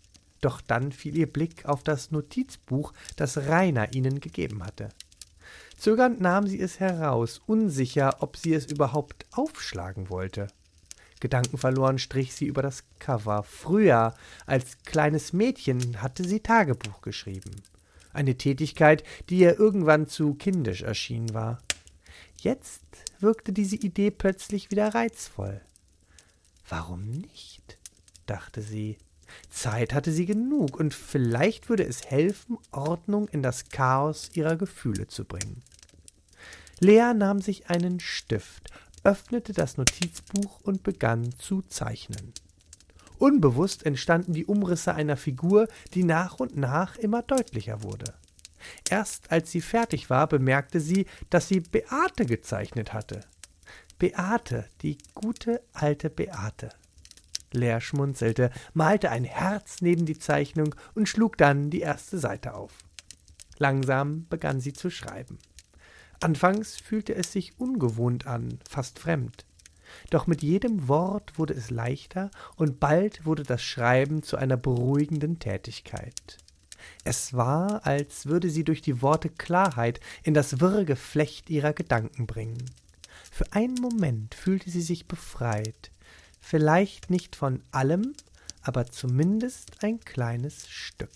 Doch dann fiel ihr Blick auf das Notizbuch, das Rainer ihnen gegeben hatte. Zögernd nahm sie es heraus, unsicher, ob sie es überhaupt aufschlagen wollte. Gedankenverloren strich sie über das Cover. Früher, als kleines Mädchen, hatte sie Tagebuch geschrieben. Eine Tätigkeit, die ihr irgendwann zu kindisch erschienen war. Jetzt wirkte diese Idee plötzlich wieder reizvoll. Warum nicht? Dachte sie. Zeit hatte sie genug, und vielleicht würde es helfen, Ordnung in das Chaos ihrer Gefühle zu bringen. Lea nahm sich einen Stift, öffnete das Notizbuch und begann zu zeichnen. Unbewusst entstanden die Umrisse einer Figur, die nach und nach immer deutlicher wurde. Erst als sie fertig war, bemerkte sie, dass sie Beate gezeichnet hatte. Beate, die gute alte Beate. Lea schmunzelte, malte ein Herz neben die Zeichnung und schlug dann die erste Seite auf. Langsam begann sie zu schreiben. Anfangs fühlte es sich ungewohnt an, fast fremd. Doch mit jedem Wort wurde es leichter, und bald wurde das Schreiben zu einer beruhigenden Tätigkeit. Es war, als würde sie durch die Worte Klarheit in das wirre Geflecht ihrer Gedanken bringen. Für einen Moment fühlte sie sich befreit, vielleicht nicht von allem, aber zumindest ein kleines Stück.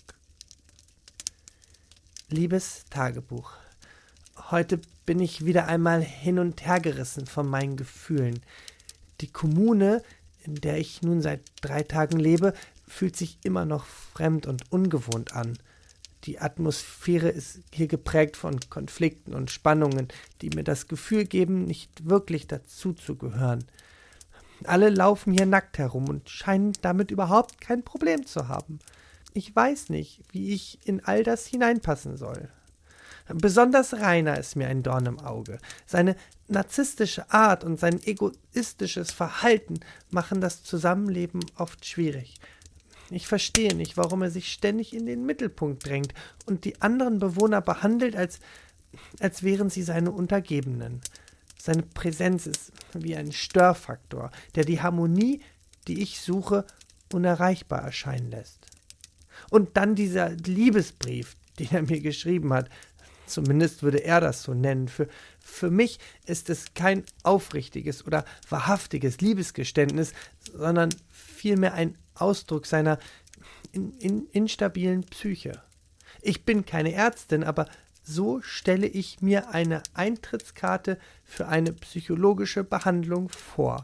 Liebes Tagebuch, heute bin ich wieder einmal hin und her gerissen von meinen Gefühlen. Die Kommune, in der ich nun seit 3 Tagen lebe, fühlt sich immer noch fremd und ungewohnt an. Die Atmosphäre ist hier geprägt von Konflikten und Spannungen, die mir das Gefühl geben, nicht wirklich dazu zu gehören. Alle laufen hier nackt herum und scheinen damit überhaupt kein Problem zu haben. Ich weiß nicht, wie ich in all das hineinpassen soll. Besonders Rainer ist mir ein Dorn im Auge. Seine narzisstische Art und sein egoistisches Verhalten machen das Zusammenleben oft schwierig. Ich verstehe nicht, warum er sich ständig in den Mittelpunkt drängt und die anderen Bewohner behandelt, als wären sie seine Untergebenen. Seine Präsenz ist wie ein Störfaktor, der die Harmonie, die ich suche, unerreichbar erscheinen lässt. Und dann dieser Liebesbrief, den er mir geschrieben hat. Zumindest würde er das so nennen. Für mich ist es kein aufrichtiges oder wahrhaftiges Liebesgeständnis, sondern vielmehr ein Ausdruck seiner instabilen Psyche. Ich bin keine Ärztin, aber so stelle ich mir eine Eintrittskarte für eine psychologische Behandlung vor.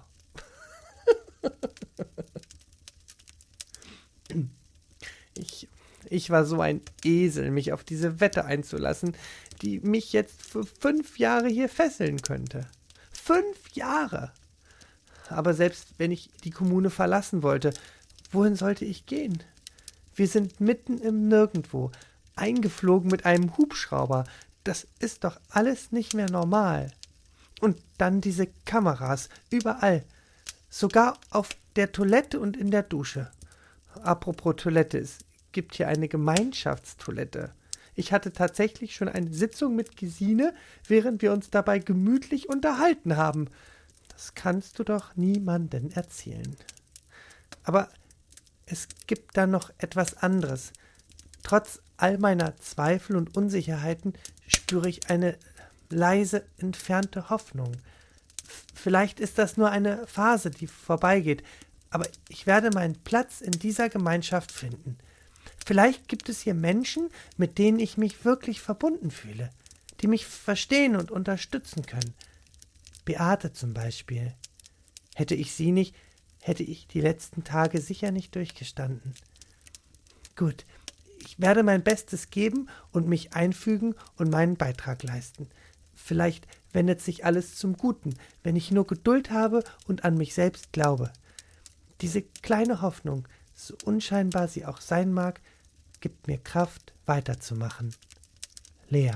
Ich war so ein Esel, mich auf diese Wette einzulassen, die mich jetzt für 5 Jahre hier fesseln könnte. 5 Jahre! Aber selbst wenn ich die Kommune verlassen wollte, wohin sollte ich gehen? Wir sind mitten im Nirgendwo, eingeflogen mit einem Hubschrauber. Das ist doch alles nicht mehr normal. Und dann diese Kameras, überall. Sogar auf der Toilette und in der Dusche. Apropos Toilette, es gibt hier eine Gemeinschaftstoilette. Ich hatte tatsächlich schon eine Sitzung mit Gesine, während wir uns dabei gemütlich unterhalten haben. Das kannst du doch niemandem erzählen. Aber es gibt da noch etwas anderes. Trotz all meiner Zweifel und Unsicherheiten spüre ich eine leise, entfernte Hoffnung. Vielleicht ist das nur eine Phase, die vorbeigeht, aber ich werde meinen Platz in dieser Gemeinschaft finden. Vielleicht gibt es hier Menschen, mit denen ich mich wirklich verbunden fühle, die mich verstehen und unterstützen können. Beate zum Beispiel. Hätte ich sie nicht, hätte ich die letzten Tage sicher nicht durchgestanden. Gut, ich werde mein Bestes geben und mich einfügen und meinen Beitrag leisten. Vielleicht wendet sich alles zum Guten, wenn ich nur Geduld habe und an mich selbst glaube. Diese kleine Hoffnung, so unscheinbar sie auch sein mag, gibt mir Kraft, weiterzumachen. Lea.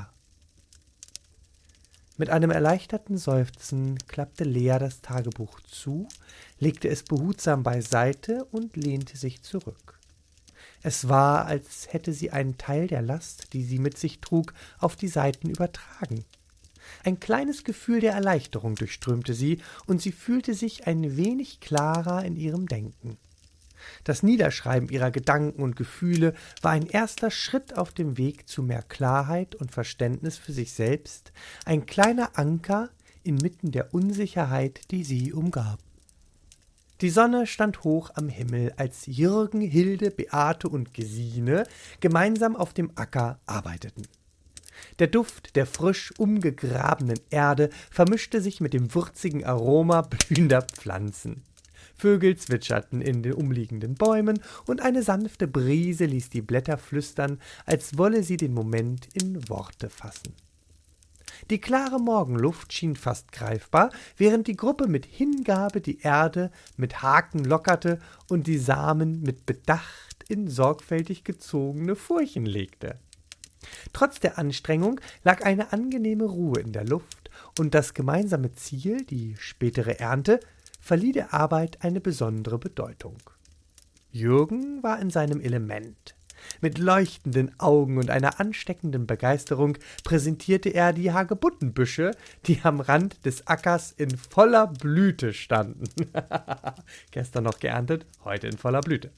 Mit einem erleichterten Seufzen klappte Lea das Tagebuch zu, legte es behutsam beiseite und lehnte sich zurück. Es war, als hätte sie einen Teil der Last, die sie mit sich trug, auf die Seiten übertragen. Ein kleines Gefühl der Erleichterung durchströmte sie, und sie fühlte sich ein wenig klarer in ihrem Denken. Das Niederschreiben ihrer Gedanken und Gefühle war ein erster Schritt auf dem Weg zu mehr Klarheit und Verständnis für sich selbst, ein kleiner Anker inmitten der Unsicherheit, die sie umgab. Die Sonne stand hoch am Himmel, als Jürgen, Hilde, Beate und Gesine gemeinsam auf dem Acker arbeiteten. Der Duft der frisch umgegrabenen Erde vermischte sich mit dem würzigen Aroma blühender Pflanzen. Vögel zwitscherten in den umliegenden Bäumen, und eine sanfte Brise ließ die Blätter flüstern, als wolle sie den Moment in Worte fassen. Die klare Morgenluft schien fast greifbar, während die Gruppe mit Hingabe die Erde mit Haken lockerte und die Samen mit Bedacht in sorgfältig gezogene Furchen legte. Trotz der Anstrengung lag eine angenehme Ruhe in der Luft, und das gemeinsame Ziel, die spätere Ernte, verlieh der Arbeit eine besondere Bedeutung. Jürgen war in seinem Element. Mit leuchtenden Augen und einer ansteckenden Begeisterung präsentierte er die Hagebuttenbüsche, die am Rand des Ackers in voller Blüte standen. Gestern noch geerntet, heute in voller Blüte.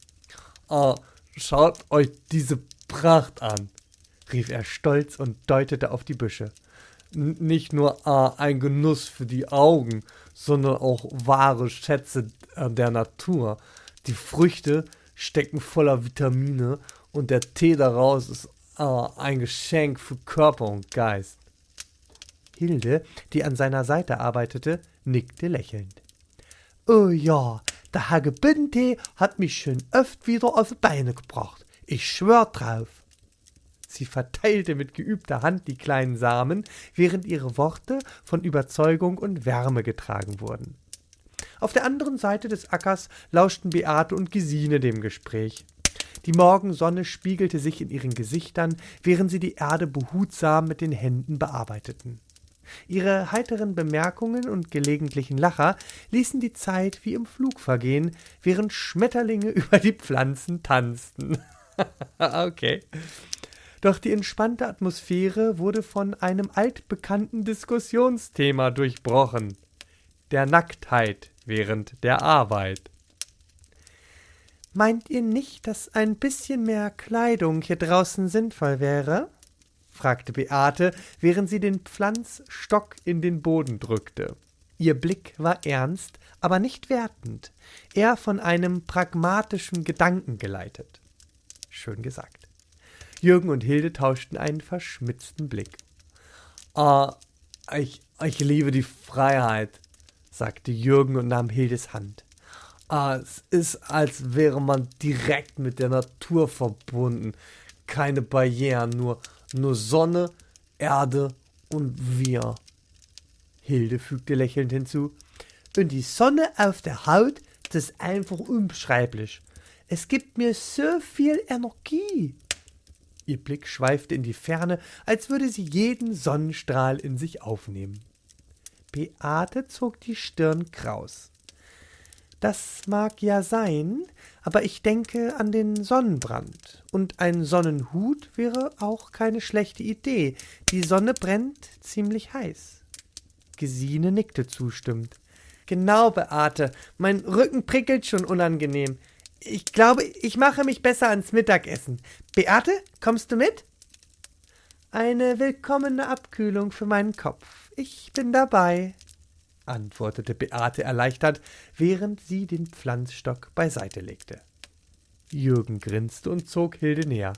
Schaut euch diese Pracht an, rief er stolz und deutete auf die Büsche. Nicht nur ein Genuss für die Augen, sondern auch wahre Schätze der Natur. Die Früchte stecken voller Vitamine und der Tee daraus ist ein Geschenk für Körper und Geist. Hilde, die an seiner Seite arbeitete, nickte lächelnd. Oh ja, der Hagebuttentee hat mich schon oft wieder auf die Beine gebracht. Ich schwör drauf. Sie verteilte mit geübter Hand die kleinen Samen, während ihre Worte von Überzeugung und Wärme getragen wurden. Auf der anderen Seite des Ackers lauschten Beate und Gesine dem Gespräch. Die Morgensonne spiegelte sich in ihren Gesichtern, während sie die Erde behutsam mit den Händen bearbeiteten. Ihre heiteren Bemerkungen und gelegentlichen Lacher ließen die Zeit wie im Flug vergehen, während Schmetterlinge über die Pflanzen tanzten. Okay. Doch die entspannte Atmosphäre wurde von einem altbekannten Diskussionsthema durchbrochen: der Nacktheit während der Arbeit. »Meint ihr nicht, dass ein bisschen mehr Kleidung hier draußen sinnvoll wäre?« fragte Beate, während sie den Pflanzstock in den Boden drückte. Ihr Blick war ernst, aber nicht wertend, eher von einem pragmatischen Gedanken geleitet. Schön gesagt. Jürgen und Hilde tauschten einen verschmitzten Blick. Ich liebe die Freiheit, sagte Jürgen und nahm Hildes Hand. Es ist, als wäre man direkt mit der Natur verbunden. Keine Barrieren, nur Sonne, Erde und wir. Hilde fügte lächelnd hinzu. Und die Sonne auf der Haut, das ist einfach unbeschreiblich. Es gibt mir so viel Energie. Ihr Blick schweifte in die Ferne, als würde sie jeden Sonnenstrahl in sich aufnehmen. Beate zog die Stirn kraus. Das mag ja sein, aber ich denke an den Sonnenbrand. Und ein Sonnenhut wäre auch keine schlechte Idee. Die Sonne brennt ziemlich heiß. Gesine nickte zustimmend. Genau, Beate, mein Rücken prickelt schon unangenehm. Ich glaube, ich mache mich besser ans Mittagessen. Beate, kommst du mit? Eine willkommene Abkühlung für meinen Kopf. Ich bin dabei, antwortete Beate erleichtert, während sie den Pflanzstock beiseite legte. Jürgen grinste und zog Hilde näher.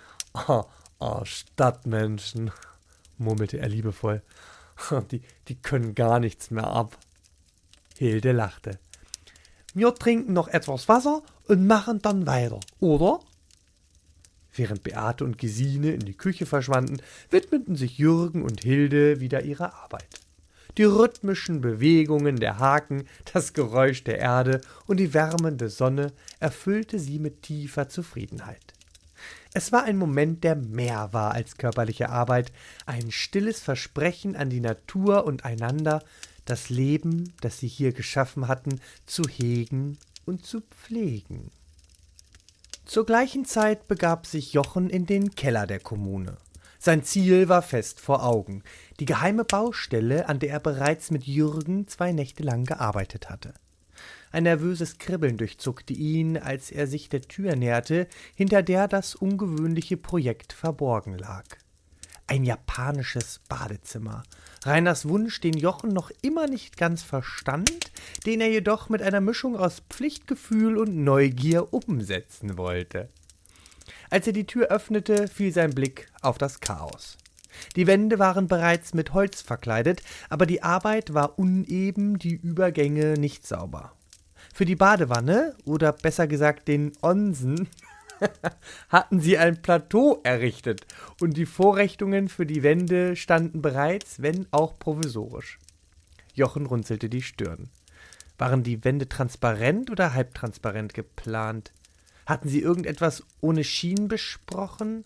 Stadtmenschen, murmelte er liebevoll. Die können gar nichts mehr ab. Hilde lachte. Wir trinken noch etwas Wasser und machen dann weiter, oder? Während Beate und Gesine in die Küche verschwanden, widmeten sich Jürgen und Hilde wieder ihrer Arbeit. Die rhythmischen Bewegungen der Haken, das Geräusch der Erde und die wärmende Sonne erfüllte sie mit tiefer Zufriedenheit. Es war ein Moment, der mehr war als körperliche Arbeit, ein stilles Versprechen an die Natur und einander, das Leben, das sie hier geschaffen hatten, zu hegen und zu pflegen. Zur gleichen Zeit begab sich Jochen in den Keller der Kommune. Sein Ziel war fest vor Augen: die geheime Baustelle, an der er bereits mit Jürgen 2 Nächte lang gearbeitet hatte. Ein nervöses Kribbeln durchzuckte ihn, als er sich der Tür näherte, hinter der das ungewöhnliche Projekt verborgen lag. Ein japanisches Badezimmer. Rainers Wunsch, den Jochen noch immer nicht ganz verstand, den er jedoch mit einer Mischung aus Pflichtgefühl und Neugier umsetzen wollte. Als er die Tür öffnete, fiel sein Blick auf das Chaos. Die Wände waren bereits mit Holz verkleidet, aber die Arbeit war uneben, die Übergänge nicht sauber. Für die Badewanne, oder besser gesagt den Onsen, hatten sie ein Plateau errichtet und die Vorrichtungen für die Wände standen bereits, wenn auch provisorisch. Jochen runzelte die Stirn. Waren die Wände transparent oder halbtransparent geplant? Hatten sie irgendetwas ohne Schienen besprochen?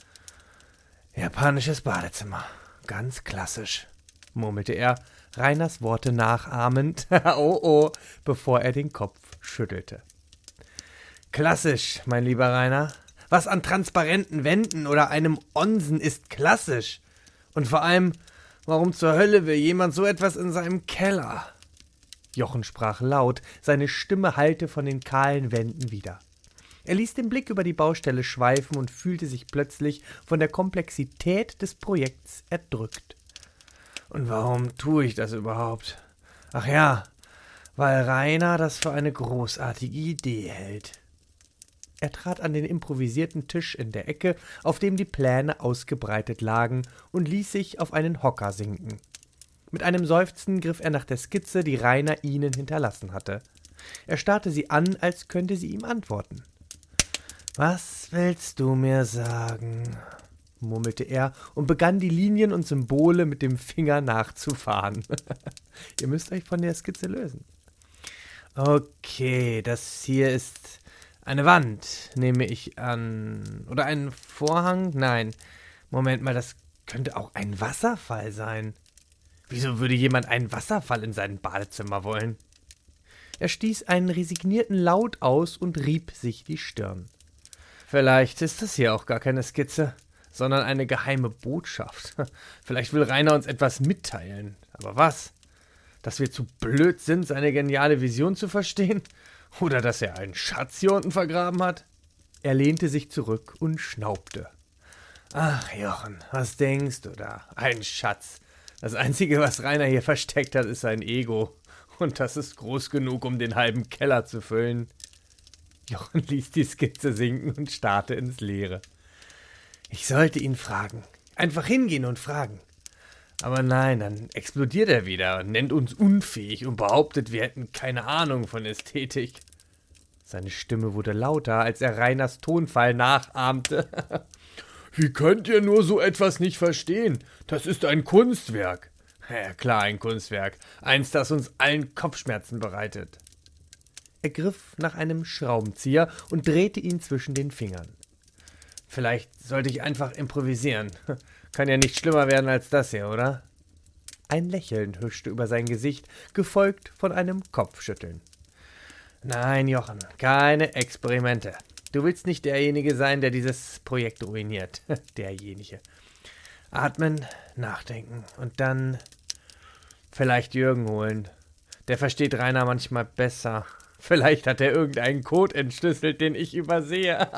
»Japanisches Badezimmer, ganz klassisch«, murmelte er, Rainers Worte nachahmend, oh, bevor er den Kopf schüttelte. »Klassisch, mein lieber Rainer. Was an transparenten Wänden oder einem Onsen ist klassisch? Und vor allem, warum zur Hölle will jemand so etwas in seinem Keller?« Jochen sprach laut, seine Stimme hallte von den kahlen Wänden wider. Er ließ den Blick über die Baustelle schweifen und fühlte sich plötzlich von der Komplexität des Projekts erdrückt. »Und warum tue ich das überhaupt? Ach ja, weil Rainer das für eine großartige Idee hält.« Er trat an den improvisierten Tisch in der Ecke, auf dem die Pläne ausgebreitet lagen, und ließ sich auf einen Hocker sinken. Mit einem Seufzen griff er nach der Skizze, die Rainer ihnen hinterlassen hatte. Er starrte sie an, als könnte sie ihm antworten. »Was willst du mir sagen?« murmelte er und begann die Linien und Symbole mit dem Finger nachzufahren. Ihr müsst euch von der Skizze lösen. »Okay, das hier ist eine Wand, nehme ich an. Oder ein Vorhang? Nein. Moment mal, das könnte auch ein Wasserfall sein. Wieso würde jemand einen Wasserfall in sein Badezimmer wollen?« Er stieß einen resignierten Laut aus und rieb sich die Stirn. »Vielleicht ist das hier auch gar keine Skizze, sondern eine geheime Botschaft. Vielleicht will Rainer uns etwas mitteilen. Aber was? Dass wir zu blöd sind, seine geniale Vision zu verstehen? Oder dass er einen Schatz hier unten vergraben hat?« Er lehnte sich zurück und schnaubte. »Ach, Jochen, was denkst du da? Ein Schatz. Das Einzige, was Rainer hier versteckt hat, ist sein Ego. Und das ist groß genug, um den halben Keller zu füllen.« Jochen ließ die Skizze sinken und starrte ins Leere. »Ich sollte ihn fragen. Einfach hingehen und fragen. Aber nein, dann explodiert er wieder und nennt uns unfähig und behauptet, wir hätten keine Ahnung von Ästhetik.« Seine Stimme wurde lauter, als er Rainers Tonfall nachahmte. »Wie könnt ihr nur so etwas nicht verstehen? Das ist ein Kunstwerk.« »Ja, klar, ein Kunstwerk. Eins, das uns allen Kopfschmerzen bereitet.« Er griff nach einem Schraubenzieher und drehte ihn zwischen den Fingern. »Vielleicht sollte ich einfach improvisieren. Kann ja nicht schlimmer werden als das hier, oder?« Ein Lächeln huschte über sein Gesicht, gefolgt von einem Kopfschütteln. »Nein, Jochen, keine Experimente. Du willst nicht derjenige sein, der dieses Projekt ruiniert. Derjenige. Atmen, nachdenken und dann vielleicht Jürgen holen. Der versteht Rainer manchmal besser. Vielleicht hat er irgendeinen Code entschlüsselt, den ich übersehe.«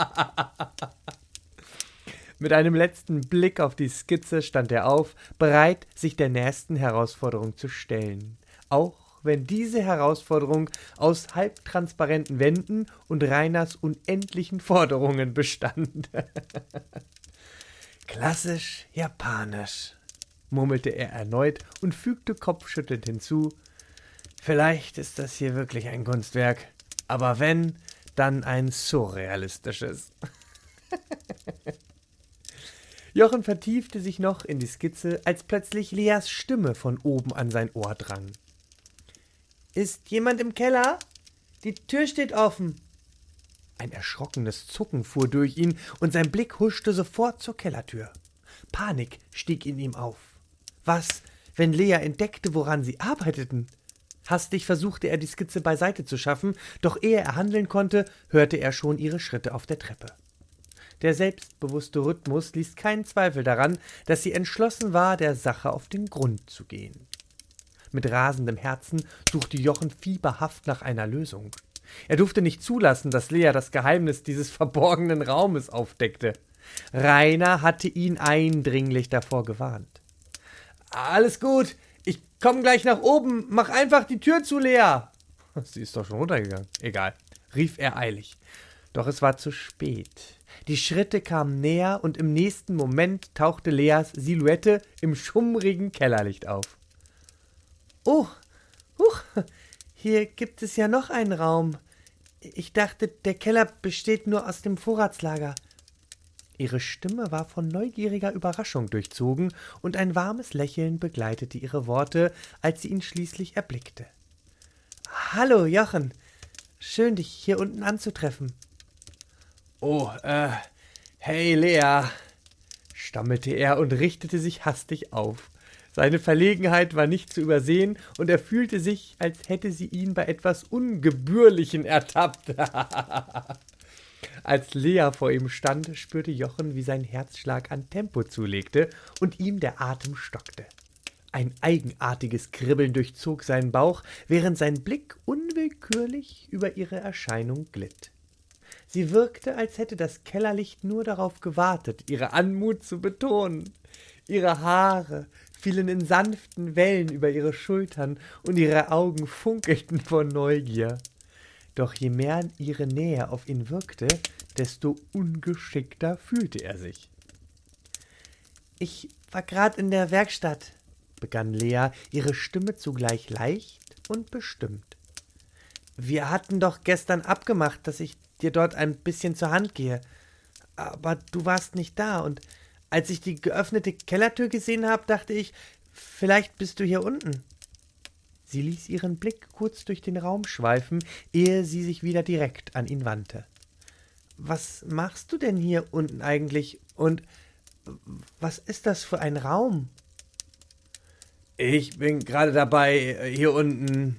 Mit einem letzten Blick auf die Skizze stand er auf, bereit, sich der nächsten Herausforderung zu stellen. Auch wenn diese Herausforderung aus halbtransparenten Wänden und Rainers unendlichen Forderungen bestand. »Klassisch japanisch«, murmelte er erneut und fügte kopfschüttelnd hinzu. »Vielleicht ist das hier wirklich ein Kunstwerk, aber wenn, dann ein surrealistisches.« Jochen vertiefte sich noch in die Skizze, als plötzlich Leas Stimme von oben an sein Ohr drang. »Ist jemand im Keller? Die Tür steht offen.« Ein erschrockenes Zucken fuhr durch ihn, und sein Blick huschte sofort zur Kellertür. Panik stieg in ihm auf. Was, wenn Lea entdeckte, woran sie arbeiteten? Hastig versuchte er, die Skizze beiseite zu schaffen, doch ehe er handeln konnte, hörte er schon ihre Schritte auf der Treppe. Der selbstbewusste Rhythmus ließ keinen Zweifel daran, dass sie entschlossen war, der Sache auf den Grund zu gehen. Mit rasendem Herzen suchte Jochen fieberhaft nach einer Lösung. Er durfte nicht zulassen, dass Lea das Geheimnis dieses verborgenen Raumes aufdeckte. Rainer hatte ihn eindringlich davor gewarnt. »Alles gut, ich komm gleich nach oben, mach einfach die Tür zu, Lea!« »Sie ist doch schon runtergegangen.« »Egal«, rief er eilig. Doch es war zu spät. Die Schritte kamen näher und im nächsten Moment tauchte Leas Silhouette im schummrigen Kellerlicht auf. »Oh, hier gibt es ja noch einen Raum. Ich dachte, der Keller besteht nur aus dem Vorratslager.« Ihre Stimme war von neugieriger Überraschung durchzogen, und ein warmes Lächeln begleitete ihre Worte, als sie ihn schließlich erblickte. »Hallo, Jochen. Schön, dich hier unten anzutreffen.« »Oh, hey, Lea«, stammelte er und richtete sich hastig auf. Seine Verlegenheit war nicht zu übersehen, und er fühlte sich, als hätte sie ihn bei etwas Ungebührlichem ertappt. Als Lea vor ihm stand, spürte Jochen, wie sein Herzschlag an Tempo zulegte und ihm der Atem stockte. Ein eigenartiges Kribbeln durchzog seinen Bauch, während sein Blick unwillkürlich über ihre Erscheinung glitt. Sie wirkte, als hätte das Kellerlicht nur darauf gewartet, ihre Anmut zu betonen. Ihre Haare fielen in sanften Wellen über ihre Schultern und ihre Augen funkelten vor Neugier. Doch je mehr ihre Nähe auf ihn wirkte, desto ungeschickter fühlte er sich. »Ich war grad in der Werkstatt«, begann Lea, ihre Stimme zugleich leicht und bestimmt. »Wir hatten doch gestern abgemacht, dass ich dir dort ein bisschen zur Hand gehe. Aber du warst nicht da, und als ich die geöffnete Kellertür gesehen habe, dachte ich, vielleicht bist du hier unten.« Sie ließ ihren Blick kurz durch den Raum schweifen, ehe sie sich wieder direkt an ihn wandte. »Was machst du denn hier unten eigentlich? Und was ist das für ein Raum?« »Ich bin gerade dabei, hier unten,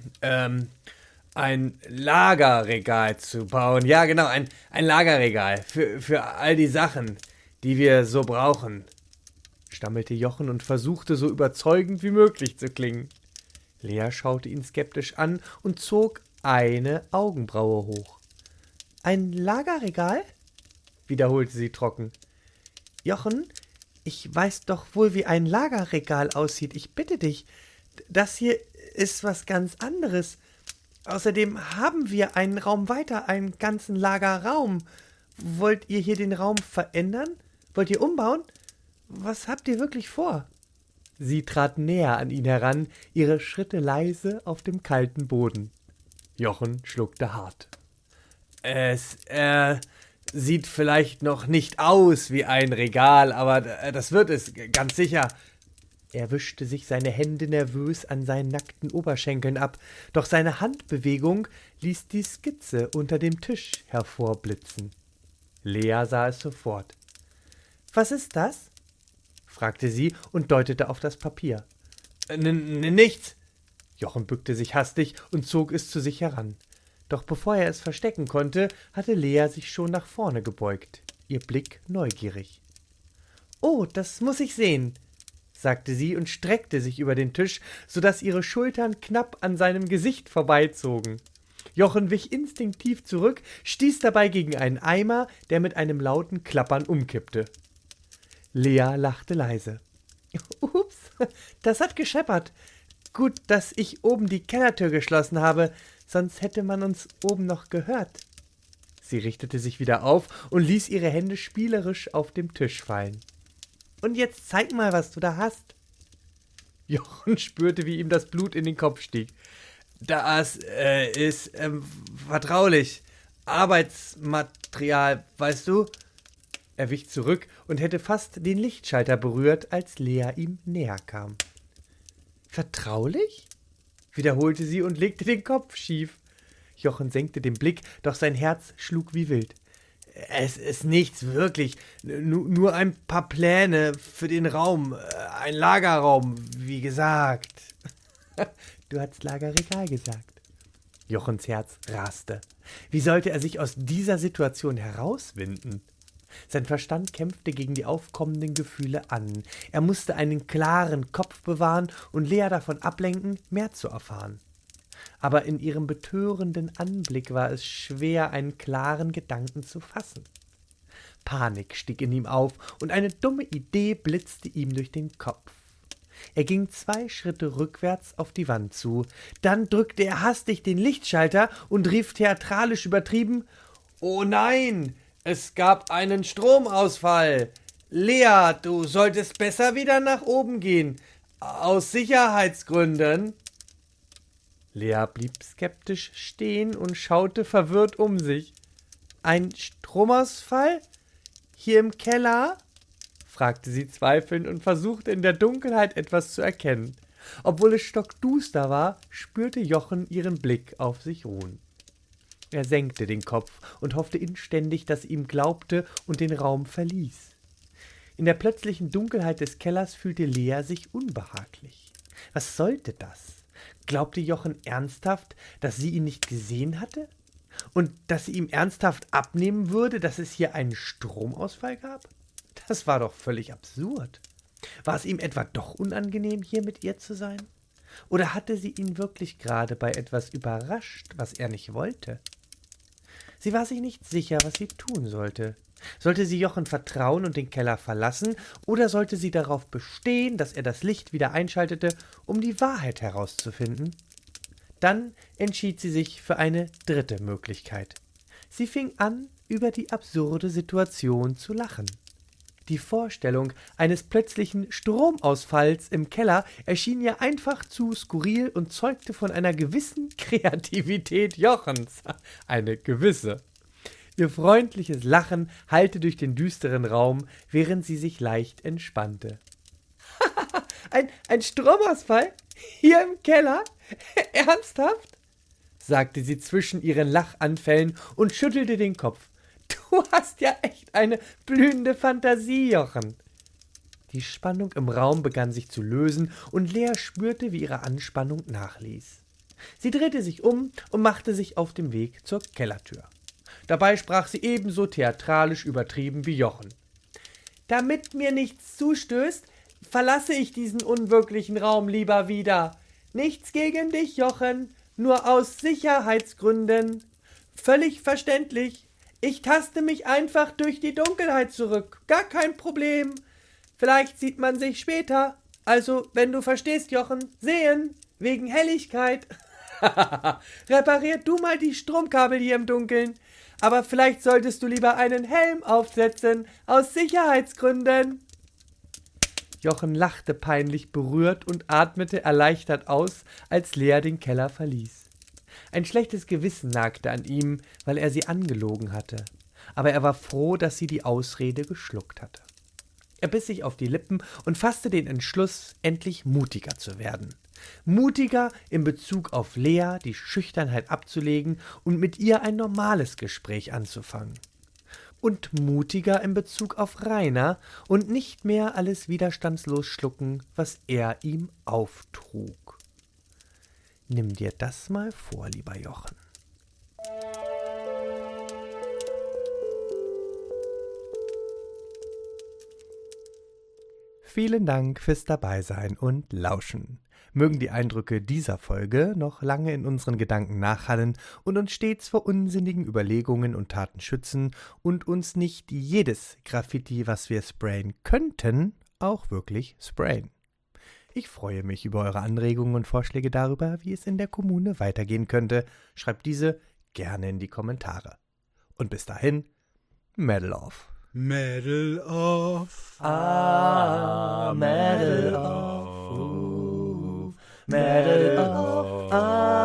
ein Lagerregal zu bauen. Ja, genau, ein Lagerregal für all die Sachen, die wir so brauchen«, stammelte Jochen und versuchte, so überzeugend wie möglich zu klingen. Lea schaute ihn skeptisch an und zog eine Augenbraue hoch. »Ein Lagerregal?« wiederholte sie trocken. »Jochen, ich weiß doch wohl, wie ein Lagerregal aussieht. Ich bitte dich, das hier ist was ganz anderes. Außerdem haben wir einen Raum weiter, einen ganzen Lagerraum. Wollt ihr hier den Raum verändern? Wollt ihr umbauen? Was habt ihr wirklich vor?« Sie trat näher an ihn heran, ihre Schritte leise auf dem kalten Boden. Jochen schluckte hart. »Es, sieht vielleicht noch nicht aus wie ein Regal, aber das wird es, ganz sicher.« Er wischte sich seine Hände nervös an seinen nackten Oberschenkeln ab, doch seine Handbewegung ließ die Skizze unter dem Tisch hervorblitzen. Lea sah es sofort. »Was ist das?« fragte sie und deutete auf das Papier. »Nichts.« Jochen bückte sich hastig und zog es zu sich heran. Doch bevor er es verstecken konnte, hatte Lea sich schon nach vorne gebeugt, ihr Blick neugierig. »Oh, das muß ich sehen«, sagte sie und streckte sich über den Tisch, so daß ihre Schultern knapp an seinem Gesicht vorbeizogen. Jochen wich instinktiv zurück, stieß dabei gegen einen Eimer, der mit einem lauten Klappern umkippte. Lea lachte leise. »Ups, das hat gescheppert. Gut, dass ich oben die Kellertür geschlossen habe, sonst hätte man uns oben noch gehört.« Sie richtete sich wieder auf und ließ ihre Hände spielerisch auf dem Tisch fallen. »Und jetzt zeig mal, was du da hast.« Jochen spürte, wie ihm das Blut in den Kopf stieg. »Das ist vertraulich. Arbeitsmaterial, weißt du?« Er wich zurück und hätte fast den Lichtschalter berührt, als Lea ihm näher kam. »Vertraulich?« wiederholte sie und legte den Kopf schief. Jochen senkte den Blick, doch sein Herz schlug wie wild. »Es ist nichts, wirklich. Nur ein paar Pläne für den Raum. Ein Lagerraum, wie gesagt.« »Du hast Lagerregal gesagt.« Jochens Herz raste. Wie sollte er sich aus dieser Situation herauswinden? Sein Verstand kämpfte gegen die aufkommenden Gefühle an. Er musste einen klaren Kopf bewahren und Lea davon ablenken, mehr zu erfahren. Aber in ihrem betörenden Anblick war es schwer, einen klaren Gedanken zu fassen. Panik stieg in ihm auf, und eine dumme Idee blitzte ihm durch den Kopf. Er ging 2 Schritte rückwärts auf die Wand zu. Dann drückte er hastig den Lichtschalter und rief theatralisch übertrieben: »Oh nein, es gab einen Stromausfall! Lea, du solltest besser wieder nach oben gehen, aus Sicherheitsgründen!« Lea blieb skeptisch stehen und schaute verwirrt um sich. »Ein Stromausfall? Hier im Keller?« fragte sie zweifelnd und versuchte in der Dunkelheit etwas zu erkennen. Obwohl es stockduster war, spürte Jochen ihren Blick auf sich ruhen. Er senkte den Kopf und hoffte inständig, dass sie ihm glaubte, und den Raum verließ. In der plötzlichen Dunkelheit des Kellers fühlte Lea sich unbehaglich. Was sollte das? Glaubte Jochen ernsthaft, dass sie ihn nicht gesehen hatte? Und dass sie ihm ernsthaft abnehmen würde, dass es hier einen Stromausfall gab? Das war doch völlig absurd. War es ihm etwa doch unangenehm, hier mit ihr zu sein? Oder hatte sie ihn wirklich gerade bei etwas überrascht, was er nicht wollte? Sie war sich nicht sicher, was sie tun sollte. Sollte sie Jochen vertrauen und den Keller verlassen, oder sollte sie darauf bestehen, dass er das Licht wieder einschaltete, um die Wahrheit herauszufinden? Dann entschied sie sich für eine dritte Möglichkeit. Sie fing an, über die absurde Situation zu lachen. Die Vorstellung eines plötzlichen Stromausfalls im Keller erschien ihr einfach zu skurril und zeugte von einer gewissen Kreativität Jochens. Eine gewisse. Ihr freundliches Lachen hallte durch den düsteren Raum, während sie sich leicht entspannte. Ein Stromausfall? Hier im Keller? Ernsthaft? Sagte sie zwischen ihren Lachanfällen und schüttelte den Kopf. Du hast ja echt eine blühende Fantasie, Jochen. Die Spannung im Raum begann sich zu lösen, und Lea spürte, wie ihre Anspannung nachließ. Sie drehte sich um und machte sich auf den Weg zur Kellertür. Dabei sprach sie ebenso theatralisch übertrieben wie Jochen. Damit mir nichts zustößt, verlasse ich diesen unwirklichen Raum lieber wieder. Nichts gegen dich, Jochen, nur aus Sicherheitsgründen. Völlig verständlich. Ich taste mich einfach durch die Dunkelheit zurück. Gar kein Problem. Vielleicht sieht man sich später. Also, wenn du verstehst, Jochen, sehen, wegen Helligkeit. Reparier du mal die Stromkabel hier im Dunkeln. Aber vielleicht solltest du lieber einen Helm aufsetzen, aus Sicherheitsgründen. Jochen lachte peinlich berührt und atmete erleichtert aus, als Lea den Keller verließ. Ein schlechtes Gewissen nagte an ihm, weil er sie angelogen hatte. Aber er war froh, dass sie die Ausrede geschluckt hatte. Er biss sich auf die Lippen und fasste den Entschluss, endlich mutiger zu werden. Mutiger in Bezug auf Lea, die Schüchternheit abzulegen und mit ihr ein normales Gespräch anzufangen. Und mutiger in Bezug auf Rainer und nicht mehr alles widerstandslos schlucken, was er ihm auftrug. Nimm dir das mal vor, lieber Jochen. Vielen Dank fürs Dabeisein und Lauschen. Mögen die Eindrücke dieser Folge noch lange in unseren Gedanken nachhallen und uns stets vor unsinnigen Überlegungen und Taten schützen und uns nicht jedes Graffiti, was wir sprayen könnten, auch wirklich sprayen. Ich freue mich über eure Anregungen und Vorschläge darüber, wie es in der Kommune weitergehen könnte. Schreibt diese gerne in die Kommentare. Und bis dahin, Medal off. Medal off. Medal off. Medal off.